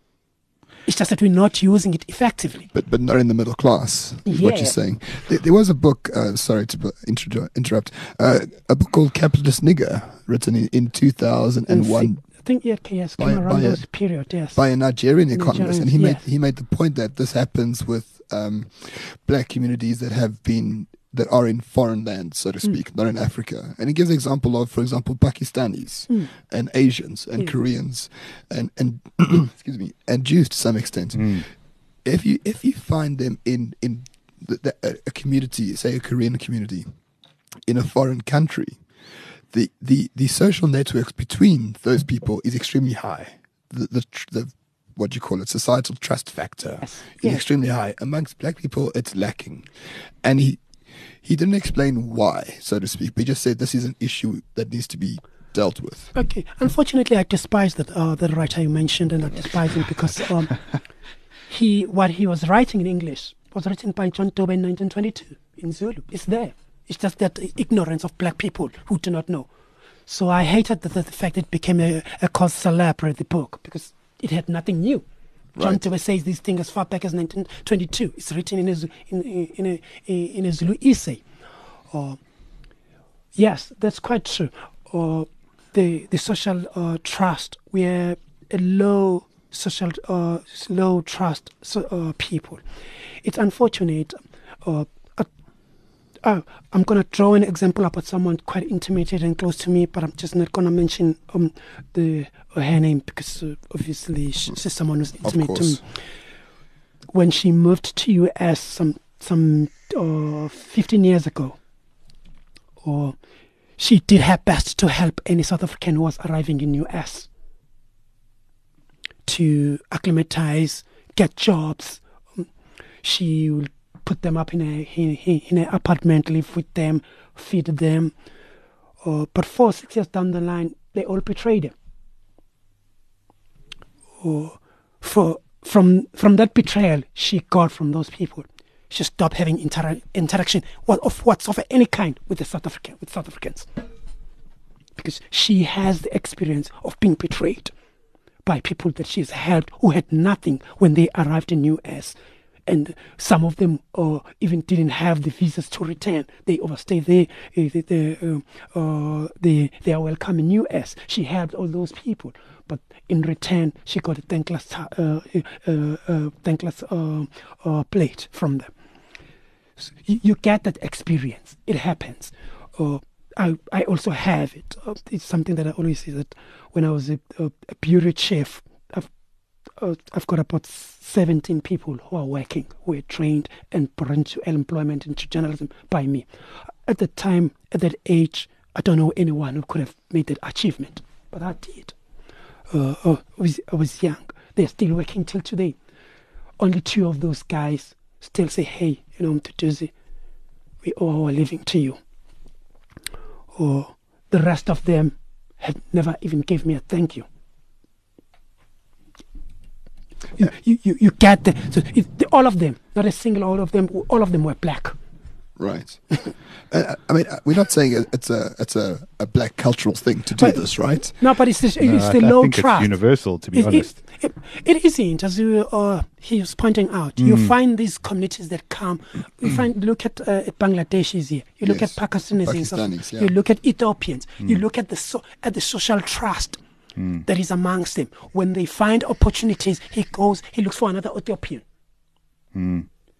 It's just that we're not using it effectively. But but not in the middle class, is Yeah. what you're saying. There, there was a book, uh, sorry to bu- intro- interrupt, uh, a book called Capitalist Nigger, written in, in two thousand one. I think yeah, yes, By- came around by a- those period, yes. By a Nigerian economist, and he Nigerians, made yes. he made the point that this happens with um, black communities that have been that are in foreign lands, so to speak, not in Africa. And he gives an example of, for example, Pakistanis Mm. and Asians and Yeah. Koreans and and excuse me and Jews to some extent. Mm. If you if you find them in in the, the, a, a community, say a Korean community, in a foreign country, the, the, the social networks between those people is extremely high. The, the, tr- the what do you call it, societal trust factor Yes. is Yes. extremely high. Amongst black people, it's lacking. And he he didn't explain why, so to speak, but he just said this is an issue that needs to be dealt with. Okay. Unfortunately, I despise that uh, the writer you mentioned, and I despise him because um, he what he was writing in English was written by John Tobe in nineteen twenty-two in Zulu. It's there. It's just that ignorance of black people who do not know. So I hated the, the, the fact it became a, a cause célèbre, the book, because it had nothing new. John Right. Tobe says these things as far back as nineteen twenty-two. It's written in a, Zu- in, in, a, in a Zulu essay. Uh, yes, that's quite true. Uh, the the social uh, trust, we are a low social, uh, low trust so, uh, people. It's unfortunate. Uh, uh, uh, I'm going to draw an example about someone quite intimate and close to me, but I'm just not going to mention um, the uh, her name because uh, obviously she, she's someone who's intimate to me. course. When she moved to U S some some uh, fifteen years ago, or she did her best to help any South African who was arriving in U S to acclimatize, get jobs. Um, She will put them up in a in, in an apartment, live with them, feed them. Uh, but four six years down the line, they all betrayed her. Or for from from that betrayal she got from those people, she stopped having intera- interaction what, of whatsoever any kind with the South African with South Africans, because she has the experience of being betrayed by people that she's helped who had nothing when they arrived in U S, and some of them uh, even didn't have the visas to return. They overstayed there. Uh, they, they, uh, uh, they, they are welcome in U S. She helped all those people, but in return, she got a thankless, ta- uh, uh, uh, thankless uh, uh, plate from them. So you, you get that experience. It happens. Uh, I, I also have it. Uh, it's something that I always say that when I was a, a, a bureau chief, I've uh, I've got about seventeen people who are working, who are trained and brought into employment into journalism by me. At the time, at that age, I don't know anyone who could have made that achievement, but I did. Uh, uh, I, was, I was young. They're still working till today. Only two of those guys still say, hey, you know, Mduduzi, we owe our living to you. Or the rest of them have never even gave me a thank you. You, you, you, you get the, so it, the, all of them, not a single, all of them, all of them were black. Right. uh, I mean, uh, we're not saying it- it's a it's a, a black cultural thing to do But- this, right? No, but it's the, No, it's I, the I low think trust. it's universal, to be It- it- honest. It, it isn't, as you, uh, he was pointing out. You find these communities that come. You find, look at uh, Bangladeshis here. You look Yes. at Pakistanis. in South- Pakistanis, yeah. You look at Ethiopians. You look at the so, at the social trust that is amongst them. When they find opportunities, he goes. He looks for another Ethiopian.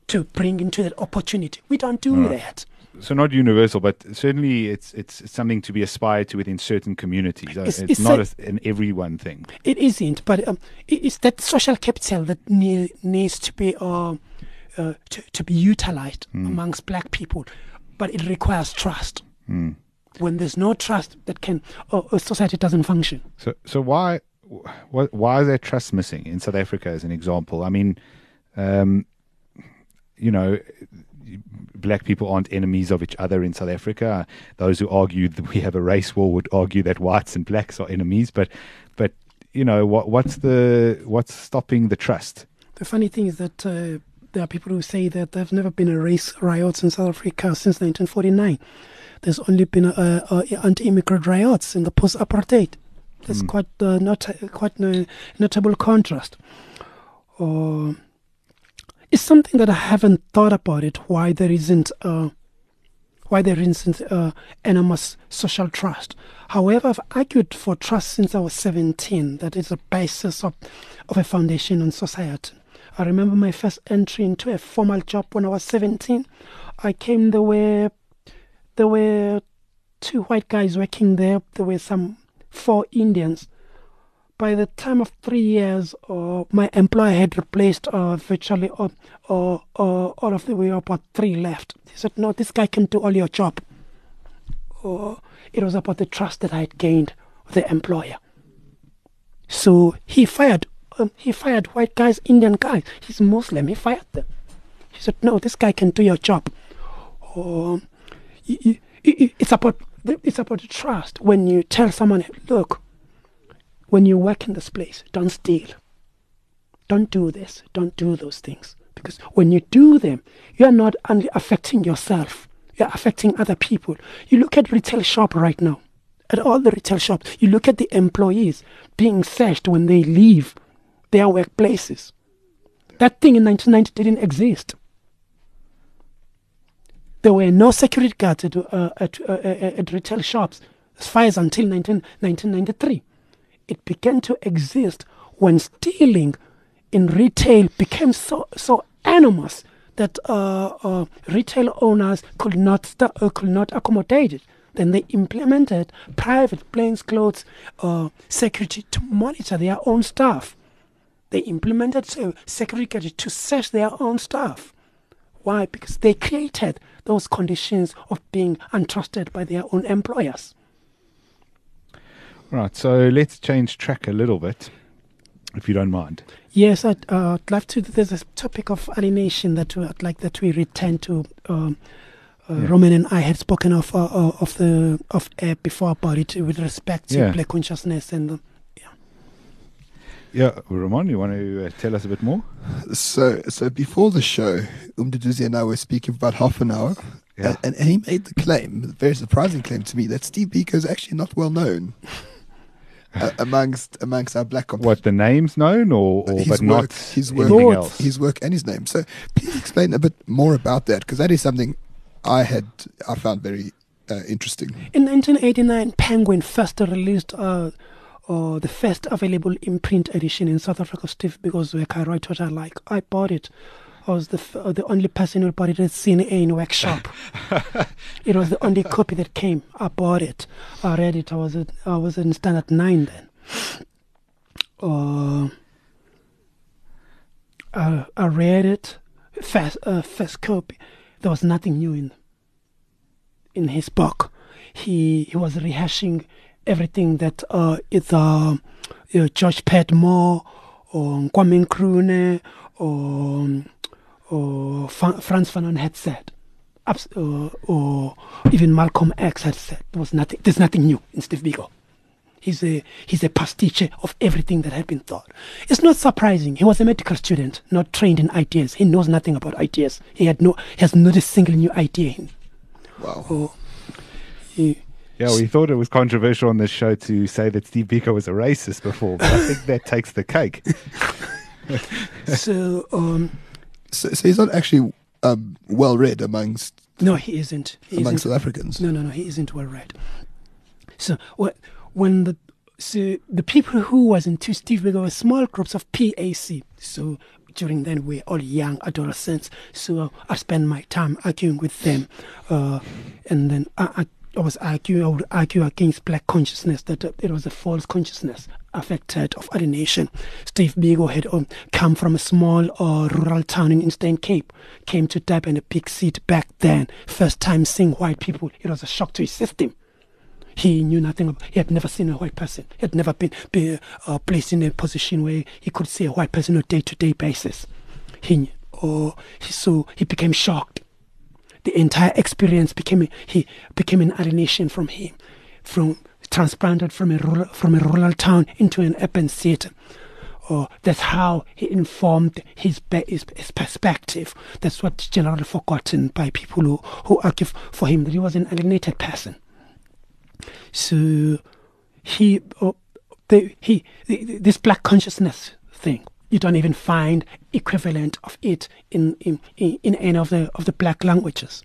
to bring into that opportunity. We don't do Right. that. So not universal, but certainly it's it's it's something to be aspired to within certain communities. Uh, It's- It's, it's not a- a, an everyone thing. It isn't, but um, it, it's that social capital that ne- needs to be uh, uh, to, to be utilized amongst black people, but it requires trust. Mm. When there's no trust, that can uh, a society doesn't function. So so why wh- why is there trust missing in South Africa, as an example? I mean, um, you know, black people aren't enemies of each other in South Africa. Those who argue that we have a race war would argue that whites and blacks are enemies. But but you know, what what's the what's stopping the trust? The funny thing is that uh, there are people who say that there's never been a race riots in South Africa since nineteen forty-nine. There's only been uh, uh, anti-immigrant riots in the post-apartheid. That's Mm. quite uh, not quite a notable contrast. Uh, it's something that I haven't thought about it. Why there isn't uh, why there isn't uh, enormous social trust. However, I've argued for trust since I was seventeen. That is the basis of of a foundation on society. I remember my first entry into a formal job when I was seventeen. I came, there were there were two white guys working there. There were some four Indians. By the time of three years, uh, my employer had replaced uh, virtually uh, uh, uh, all of the way about three left. He said, no, this guy can do all your job. Uh, it was about the trust that I had gained with the employer. So he fired um, he fired white guys, Indian guys. He's Muslim. He fired them. He said, no, this guy can do your job. Um, y- y- y- it's about it's about the trust. When you tell someone, look, when you work in this place, don't steal. Don't do this. Don't do those things. Because when you do them, you are not only affecting yourself, you are affecting other people. You look at retail shop right now, at all the retail shops, you look at the employees being searched when they leave their workplaces. That thing in nineteen ninety didn't exist. There were no security guards at, uh, at, uh, at retail shops as far as until nineteen ninety-three. It began to exist when stealing in retail became so so enormous that uh, uh, retail owners could not st- uh, could not accommodate it. Then they implemented private plainclothes uh, security to monitor their own staff. They implemented uh, security to search their own staff. Why? Because they created those conditions of being untrusted by their own employers. Right. So let's change track a little bit, if you don't mind. Yes, I'd, uh, I'd love to. There's a topic of alienation that we, I'd like that we return to. Um, uh, Yeah. Roman and I had spoken of uh, uh, of the of air before about it with respect to Yeah. black consciousness and the, Yeah, Ramon, you want to uh, tell us a bit more? So, so before the show, Umduduzi and I were speaking for about half an hour, Yeah. and, and he made the claim, a very surprising claim to me, that Steve Biko is actually not well known uh, amongst amongst our black comp- What, the name's known, or, or His but work- not his work- anything Lord. else? his work and his name. So, please explain a bit more about that, because that is something I had I found very uh, interesting. In nineteen eighty-nine, Penguin first released uh, uh, the first available imprint edition in South Africa of Steve Biko's work. I wrote what I like. I bought it. I was the f- uh, the only person who bought it at C N A in workshop. It was the only copy that came. I bought it. I read it. I was at, I was in standard nine then. Uh, I, I read it. First, uh, first copy. There was nothing new in in his book. He he was rehashing everything that uh, it's uh, uh, George Padmore or Kwame Nkrumah or or Fa- Frantz Fanon had said, Abs- uh, or even Malcolm X had said. There was nothing. There's nothing new in Steve Biko. He's a he's a pastiche of everything that had been thought. It's not surprising. He was a medical student, not trained in ideas. He knows nothing about ideas. He had no he has not a single new idea. In, Wow. or he, Yeah, we thought it was controversial on this show to say that Steve Biko was a racist before, but I think that takes the cake. so um, So, so he's not actually um, well read amongst no, he isn't. He amongst isn't. South Africans. No, no, no, he isn't well read. So what when the so the people who was into Steve Biko were small groups of P A C. So during then we were all young adolescents. So I spent my time arguing with them, uh, and then I, I, I was arguing. I would argue against black consciousness, that uh, it was a false consciousness affected of alienation. Steve Biko had um, come from a small uh, rural town in Eastern Cape, came to Durban, a big city back then. First time seeing white people, it was a shock to his system. He knew nothing about, he had never seen a white person. He had never been, been uh, placed in a position where he could see a white person on a day-to-day basis. He, or he, so he became shocked. The entire experience became, he became an alienation from him, from transplanted from a rural, from a rural town into an urban city. Or that's how he informed his, his, his perspective. That's what's generally forgotten by people who, who argue for him, that he was an alienated person. So he, uh, the, he, the, this black consciousness thing, you don't even find equivalent of it in in, in any of the of the black languages.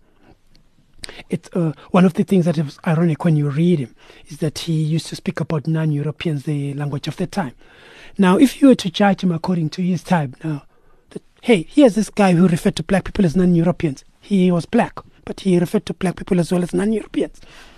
It's uh, one of the things that is ironic when you read him is that he used to speak about non-Europeans, the language of the time. Now, if you were to judge him according to his time, now, that, hey, here's this guy who referred to black people as non-Europeans. He was black, but he referred to black people as well as non-Europeans.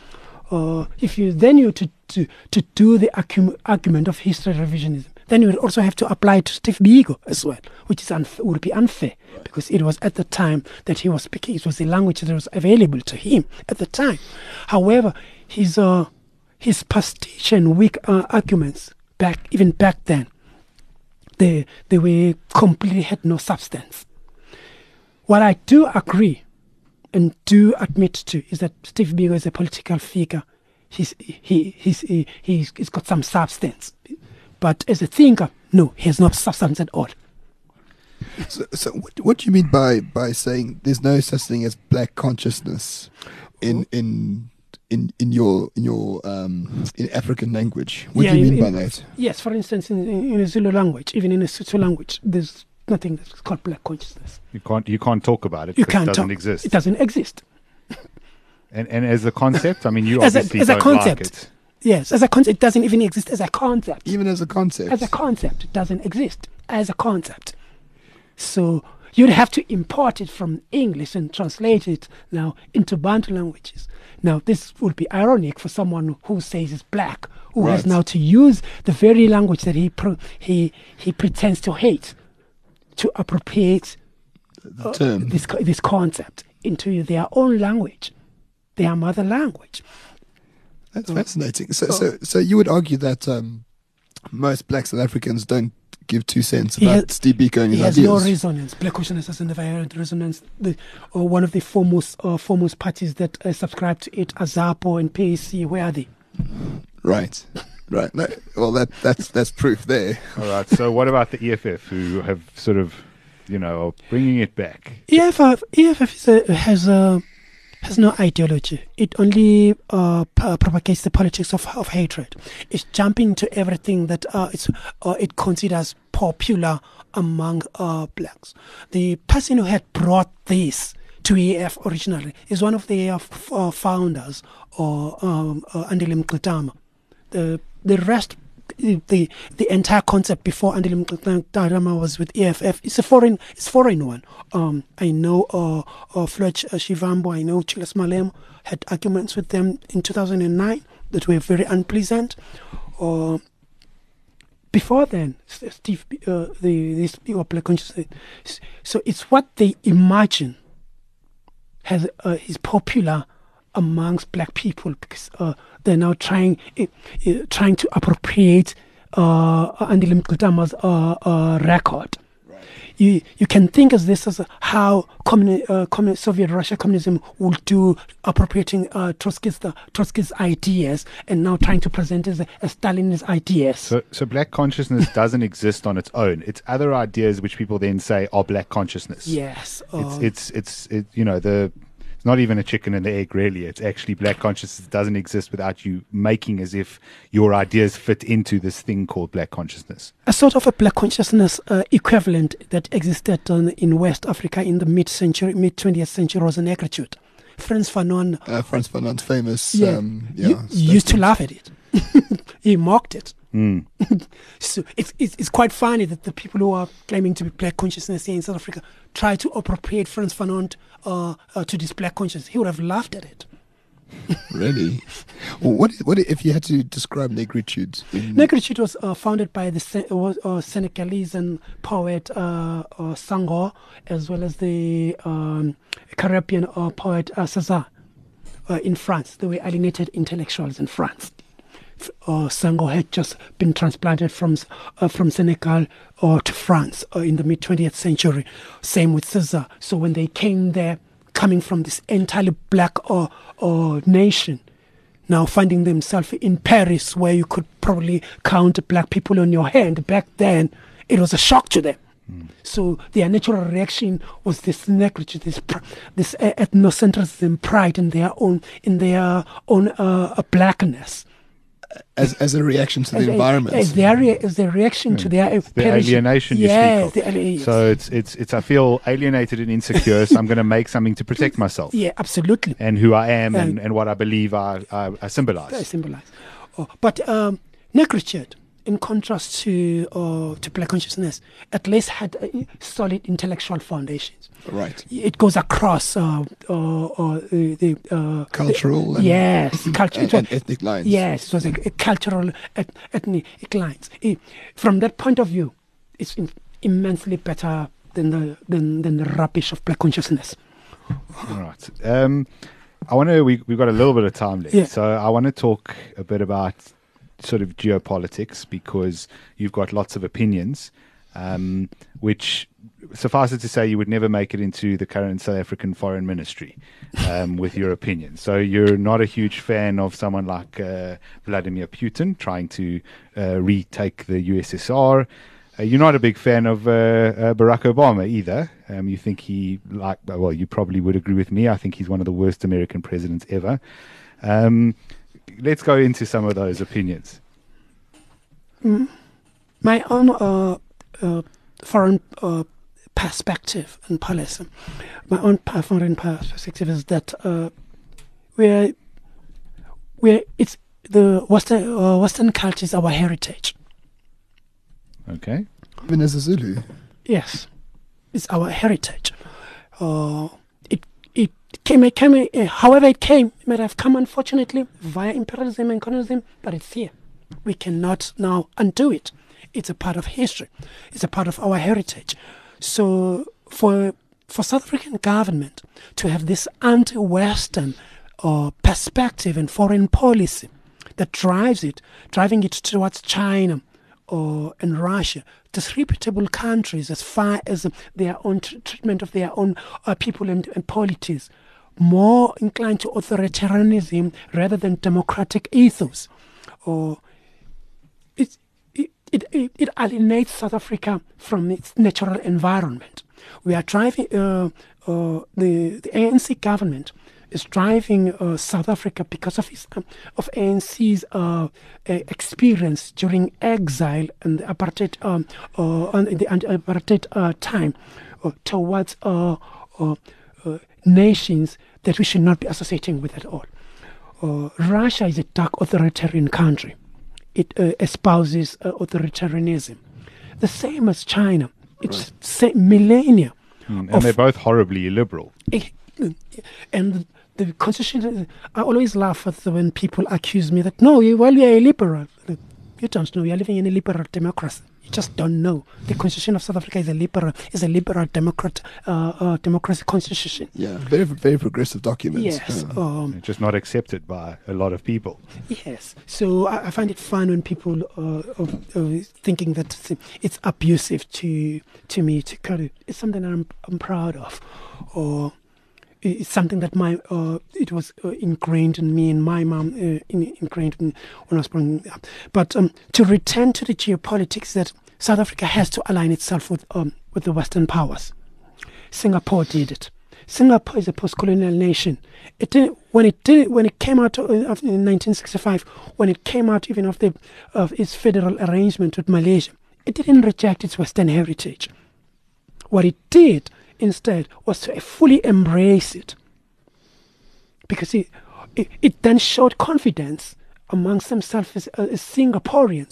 Uh, if you then you to, to to do the accum- argument of history revisionism, then you would also have to apply it to Steve Biko as well, which is unf- would be unfair, because it was at the time that he was speaking. It was the language that was available to him at the time. However, his uh, his pastiche and weak uh, arguments back even back then, they they were completely had no substance. What I do agree and do admit to is that Steve Biko is a political figure. He's he he's he, he's, he's got some substance, but as a thinker, no, he has no substance at all. So, so what, what do you mean by, by saying there's no such thing as black consciousness in in in in your in your um, in African language? What yeah, do you in, mean by in, that? Yes, for instance, in, in a Zulu language, even in a Sotho language, there's nothing that's called black consciousness. You can't you can't talk about it. You 'cause can't it doesn't talk. exist. It doesn't exist. And and as a concept, I mean, you As a- obviously as a don't concept. like it. Yes, as a concept, it doesn't even exist as a concept. Even as a concept. As a concept, it doesn't exist as a concept. So you'd have to import it from English and translate it now into Bantu languages. Now, this would be ironic for someone who says he's black, who has Right. now to use the very language that he pro- he he pretends to hate, to appropriate the uh, term. this co- this concept into their own language, their mother language. That's fascinating. So, so, so you would argue that um, most black South Africans don't give two cents He about has- Steve Biko and He his has ideas. no resonance. Black consciousness has never had resonance. The, uh, one of the foremost uh, foremost parties that uh, subscribe to it, AZAPO and P A C, where are they? Right, right. No, well, that that's that's proof there. All right. So what about the E F F, who have sort of, you know, are bringing it back? E F F, E F F is a, has a has no ideology. It only uh, p- propagates the politics of, of hatred. It's jumping to everything that uh, it's, uh, it considers popular among uh, blacks. The person who had brought this to E F originally is one of the uh, f- uh, founders, or um, uh, Andile Mngxitama. The the rest. The the entire concept before Andile Mngxitama was with E F F. It's a foreign it's foreign one. Um, I know uh, uh, Fletch uh, Shivambo. I know Chilas Malema had arguments with them in two thousand nine that were very unpleasant. Uh, before then, Steve, uh, the this black consciousness. So it's what they imagine has uh, is popular amongst black people, because uh, they're now trying uh, uh, trying to appropriate uh, Andile Mngxitama's uh, uh, record. Right. You you can think of this as how communi- uh, communi- Soviet Russia communism would do, appropriating uh, Trotsky's uh, Trotsky's ideas and now trying to present as, as Stalin's ideas. So, so black consciousness doesn't exist on its own. It's other ideas which people then say are black consciousness. yes, uh, It's it's it's it, you know the. It's not even a chicken and the egg, really. It's actually black consciousness doesn't exist without you making as if your ideas fit into this thing called black consciousness. a sort of a black consciousness uh, equivalent that existed on, in West Africa in the mid-century, mid-twentieth century was a negritude. Frantz Fanon Uh, Frantz Fanon's famous. Yeah. Um, yeah, u- used to statement. laugh at it. He mocked it. Mm. So it's, it's it's quite funny that the people who are claiming to be black consciousness here in South Africa try to appropriate Frantz Fanon uh, uh, to this black consciousness. He would have laughed at it. Really? Well, what what if you had to describe negritude? In Negritude was uh, founded by the Sen- uh, uh, Senegalese and poet uh, uh, Senghor, as well as the um, Caribbean uh, poet uh, César uh, in France. They were alienated intellectuals in France. Uh, Senghor had just been transplanted from uh, from Senegal uh, to France uh, in the mid twentieth century. Same with César. So when they came there, coming from this entirely black uh, uh, nation, now finding themselves in Paris, where you could probably count black people on your hand, back then, it was a shock to them. Mm. So their natural reaction was this negritude, this pr- this uh, ethnocentrism, pride in their own in their own uh, blackness. As as a reaction to as the a, environment, as their rea- as their reaction yeah. to their the alienation you yes, speak of. The ali- so it's it's it's I feel alienated and insecure, so I'm going to make something to protect myself. Yeah, absolutely. And who I am and, Uh, and what I believe I I, I symbolize. I symbolize. Oh, but um, negritude, in contrast to uh, to black consciousness, at least had uh, solid intellectual foundations. right? It goes across uh, uh, uh, the uh, Cultural, the, and, yes, culture, and, and ethnic lines. Yes, it was a, a cultural et, ethnic lines. Eh, From that point of view, it's in, immensely better than the than, than the rubbish of black consciousness. All right. Um, I want to. We we've got a little bit of time left, Yeah. so I want to talk a bit about sort of geopolitics, because you've got lots of opinions, um, which, suffice it to say, you would never make it into the current South African Foreign Ministry um, with your opinions. So you're not a huge fan of someone like uh, Vladimir Putin trying to uh, retake the U S S R. Uh, you're not a big fan of uh, uh, Barack Obama either. Um, you think he, like, well, you probably would agree with me. I think he's one of the worst American presidents ever. Um, let's go into some of those opinions. Mm. My own uh, uh, foreign uh, perspective and policy, my own pa- foreign perspective is that uh, we're, we're, it's the Western uh, Western culture is our heritage. Okay. Even as a Zulu. Yes, it's our heritage. Uh, it it came, it came uh, however it came, it might have come unfortunately via imperialism and colonialism, but it's here. We cannot now undo it. It's a part of history. It's a part of our heritage. So for for South African government to have this anti-Western uh, perspective and foreign policy that drives it, driving it towards China, or in Russia, disreputable countries as far as uh, their own tr- treatment of their own uh, people and, and polities, more inclined to authoritarianism rather than democratic ethos. Or it, it, it, it, it alienates South Africa from its natural environment. We are driving, uh, uh, the, the A N C government is driving uh, South Africa because of his, um, of A N C's uh, uh, experience during exile and the apartheid um, uh, and the apartheid uh, time uh, towards uh, uh, uh, nations that we should not be associating with at all. Uh, Russia is a dark authoritarian country. It uh, espouses uh, authoritarianism. The same as China. It's Right. sa- millennia. Mm, and of- they're both horribly illiberal. And the constitution, I always laugh at the, when people accuse me that, no, you, well, you're a liberal. You don't know, you're living in a liberal democracy. You just don't know. The constitution of South Africa is a liberal, is a liberal democrat, uh, uh, democracy constitution. Yeah, very very progressive documents. Yes. Yeah. Um, They're just not accepted by a lot of people. Yes. So I, I find it fun when people uh, uh, uh, thinking that it's, it's abusive to to me to kind of, it's something I'm I'm proud of, or it's something that my uh, it was uh, ingrained in me and my mom uh, in, ingrained in, when I was growing up. But um, to return to the geopolitics, that South Africa has to align itself with um, with the Western powers. Singapore did it. Singapore is a post-colonial nation. It did, when it did when it came out of, in nineteen sixty-five, when it came out even of the of its federal arrangement with Malaysia, it didn't reject its Western heritage. What it did instead was to fully embrace it, because it it, it then showed confidence amongst themselves as, uh, as Singaporeans,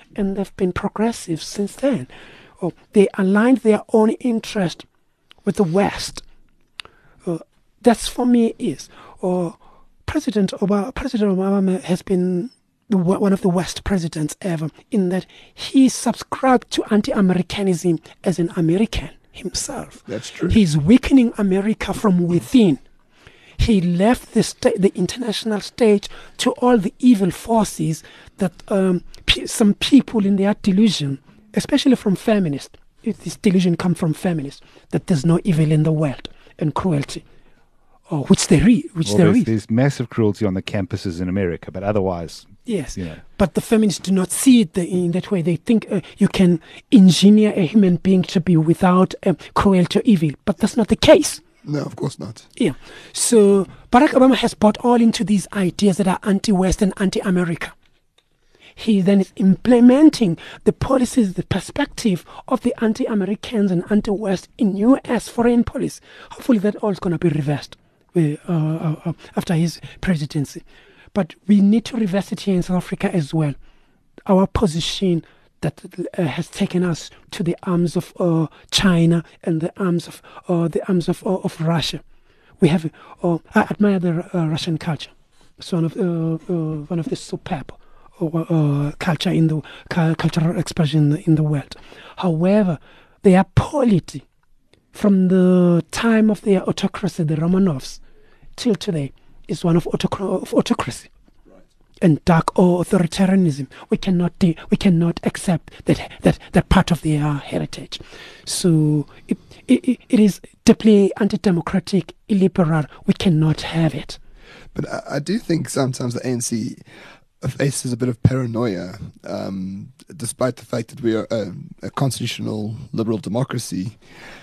and they've been progressive since then. Or they aligned their own interest with the West. Uh, that's for me is, or President Obama, President Obama has been the, one of the worst presidents ever, in that he subscribed to anti-Americanism as an American himself. That's true. He's weakening America from within. He left the sta- the international stage to all the evil forces that um, p- some people in their delusion, especially from feminists, if this delusion comes from feminists, that there's no evil in the world and cruelty, oh, which there is. Which Well, there there's, is. there's massive cruelty on the campuses in America, but otherwise, Yes, you know. but the feminists do not see it the, in that way. They think uh, you can engineer a human being to be without um, cruelty or evil, but that's not the case. No, of course not. Yeah. So Barack Obama has bought all into these ideas that are anti-West and anti-America. He then is implementing the policies, the perspective of the anti-Americans and anti-West in U S foreign policy. Hopefully that all is going to be reversed uh, uh, uh, after his presidency. But we need to reverse it here in South Africa as well. Our position that uh, has taken us to the arms of uh, China and the arms of uh, the arms of uh, of Russia. We have. Uh, I admire the uh, Russian culture. It's one of uh, uh, one of the superb uh, culture in the uh, cultural expression in the world. However, their polity from the time of their autocracy, the Romanovs, till today, is one of, autocra- of autocracy and dark authoritarianism. We cannot de- we cannot accept that that that part of their heritage. So it it, it is deeply anti-democratic, illiberal. We cannot have it. But I, I do think sometimes the A N C faces a bit of paranoia, um, despite the fact that we are a, a constitutional liberal democracy.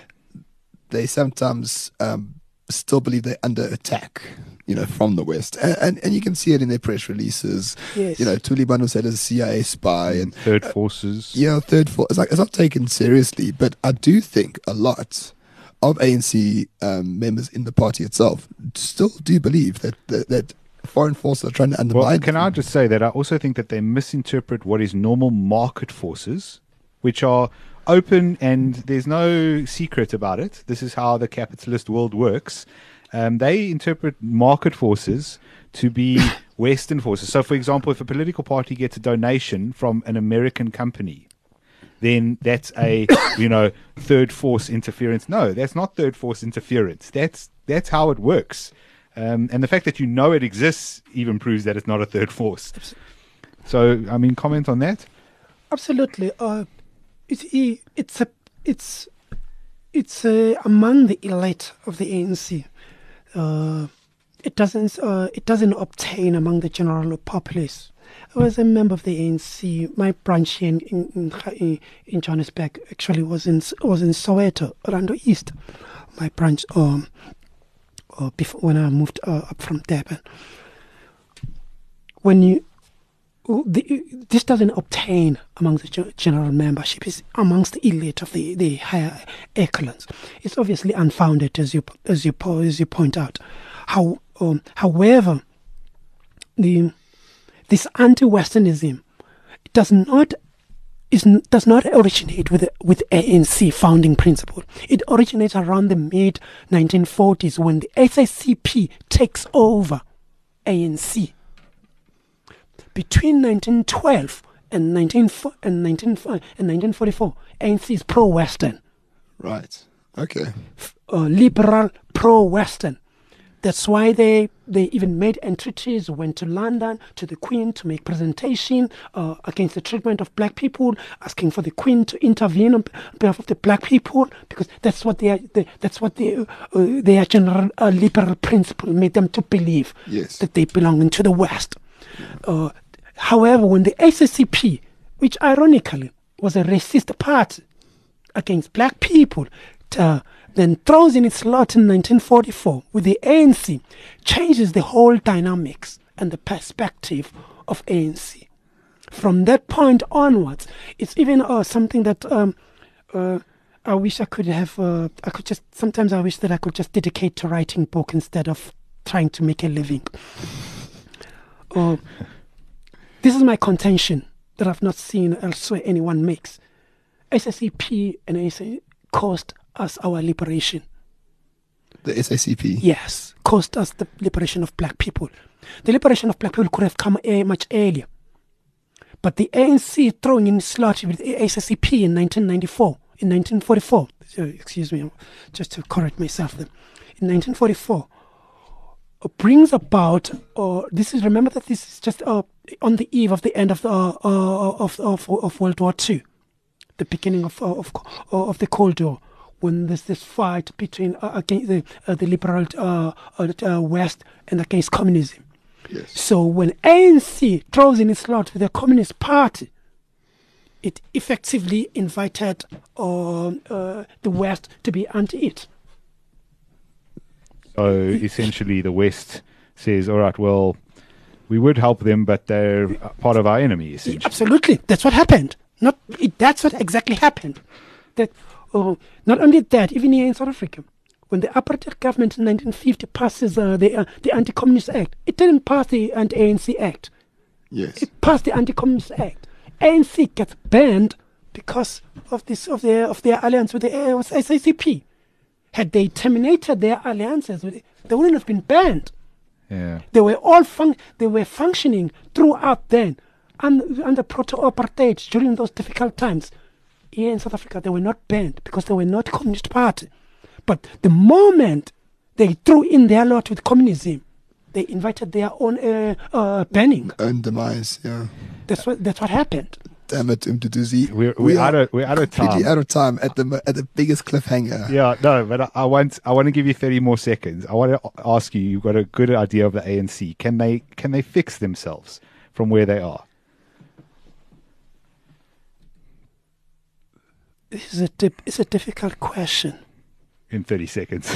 They sometimes um, still believe they're under attack, you know, from the West. And, and and you can see it in their press releases. Yes. You know, Tuliban was said as a C I A spy. and Third forces. Yeah, third force. It's like, it's not taken seriously, but I do think a lot of A N C um, members in the party itself still do believe that, that, that foreign forces are trying to undermine Well, can them. I just say that I also think that they misinterpret what is normal market forces, which are open and there's no secret about it. This is how the capitalist world works. Um, they interpret market forces to be Western forces. So, for example, if a political party gets a donation from an American company, then that's a, you know, third force interference. No, that's not third force interference. That's that's how it works. Um, and the fact that you know it exists even proves that it's not a third force. So, I mean, comment on that? Absolutely. Uh, it's it's a it's it's uh, among the elite of the A N C. Uh, it doesn't uh, it doesn't obtain among the general populace. I was a member of the A N C. My branch here in in, in, in Johannesburg actually was in was in Soweto, Orlando East. My branch um uh, before when I moved uh, up from Durban. When you The, this doesn't obtain among the ge- general membership. It's amongst the elite of the, the higher echelons. It's obviously unfounded, as you as you po- as you point out. How, um, however, the this anti-Westernism does not is does not originate with with A N C founding principle. It originates around the mid nineteen forties when the S A C P takes over A N C. Between nineteen twelve and nineteen and nineteen and nineteen forty-four, A N C is pro-Western, Right. Okay. uh, liberal, pro-Western. That's why they they even made entreaties, went to London to the Queen to make presentation uh, against the treatment of black people, asking for the Queen to intervene on behalf of the black people, because that's what they, are, they that's what they, uh, their general uh, liberal principle made them to believe, Yes. that they belong into the West. Uh, However, when the S A C P, which ironically was a racist party against black people, uh, then throws in its lot in nineteen forty-four with the A N C, changes the whole dynamics and the perspective of A N C. From that point onwards, it's even uh, something that um, uh, I wish I could have, uh, I could just, sometimes I wish that I could just dedicate to writing book instead of trying to make a living. Uh, This is my contention that I've not seen elsewhere anyone makes. S A C P and A S A cost us our liberation. The S A C P? Yes, cost us the liberation of black people. The liberation of black people could have come uh, much earlier. But the A N C throwing in slot with the S A C P in nineteen ninety-four, in nineteen forty-four, uh, excuse me, just to correct myself then, in nineteen forty-four, uh, brings about, or uh, this is, remember that this is just uh, on the eve of the end of the, uh, uh, of, of, of World War Two, the beginning of, uh, of, uh, of the Cold War, when there's this fight between uh, against the, uh, the liberal uh, uh, West and against communism. Yes. So when A N C throws in its lot with the Communist Party, it effectively invited uh, uh, the West to be anti it. So essentially the West says, all right, well, we would help them, but they're part of our enemy, essentially. Absolutely. That's what happened. Not it, That's what exactly happened. That uh, Not only that, even here in South Africa, when the apartheid government in nineteen fifty passes uh, the uh, the Anti-Communist Act, it didn't pass the anti A N C Act. Yes. It passed the Anti-Communist Act. A N C gets banned because of this of their of their alliance with the uh, with S A C P. Had they terminated their alliances with it, they wouldn't have been banned. Yeah. They were all fun- they were functioning throughout then, and under proto-apartheid during those difficult times. Here in South Africa, they were not banned because they were not Communist Party. But the moment they threw in their lot with communism, they invited their own uh, uh, banning. Own demise, yeah. That's what that's what happened. Damn it, Mduduzi. We're, we're, We out are of, we're out of completely time. out of time at the mo- at the biggest cliffhanger. Yeah, no, but I, I want I want to give you thirty more seconds. I want to ask you, you've got a good idea of the A N C. Can they can they fix themselves from where they are? This is a dip, it's a difficult question. In thirty seconds.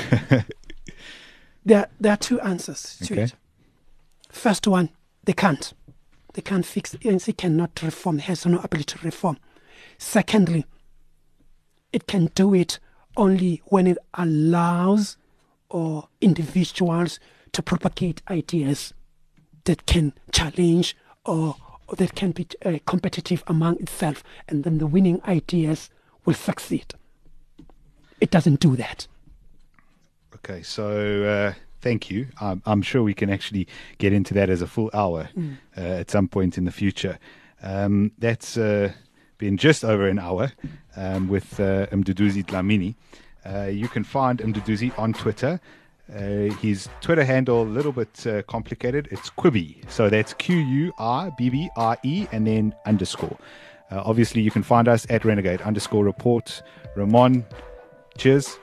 There there are two answers to Okay. it. First one, they can't. They can't fix. A N C cannot reform. Has no ability to reform. Secondly, it can do it only when it allows or individuals to propagate ideas that can challenge or, or that can be uh, competitive among itself, and then the winning ideas will succeed. It doesn't do that. Okay, so uh, thank you. I'm, I'm sure we can actually get into that as a full hour Mm. uh, at some point in the future. Um, that's uh, been just over an hour um, with uh, Mduduzi Dlamini. Uh, you can find Mduduzi on Twitter. Uh, his Twitter handle, a little bit uh, complicated. It's Quibby. So that's Q U R B B R E and then underscore. Uh, obviously, you can find us at Renegade underscore report. Ramon, cheers.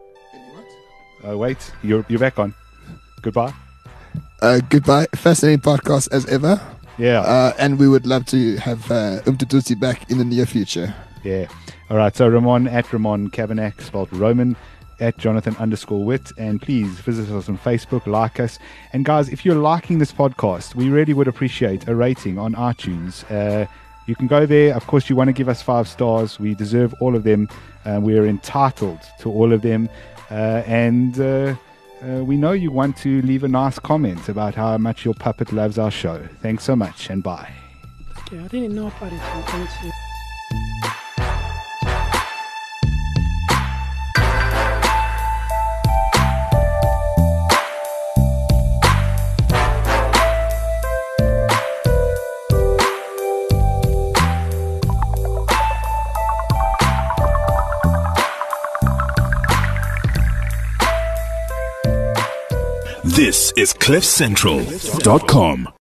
Oh, wait, you're, you're back on. Goodbye. Uh, goodbye. Fascinating podcast as ever. Yeah. Uh, and we would love to have uh, Mduduzi back in the near future. Yeah. All right. So Ramon at Ramon Kavanagh, spelled Roman, at Jonathan underscore Witt. And please visit us on Facebook, like us. And guys, if you're liking this podcast, we really would appreciate a rating on iTunes. Uh, you can go there. Of course, you want to give us five stars. We deserve all of them. Uh, we're entitled to all of them. Uh, and uh, uh, we know you want to leave a nice comment about how much your puppet loves our show. Thanks so much and bye. Okay, I didn't know about it. I'm going to- This is cliff central dot com.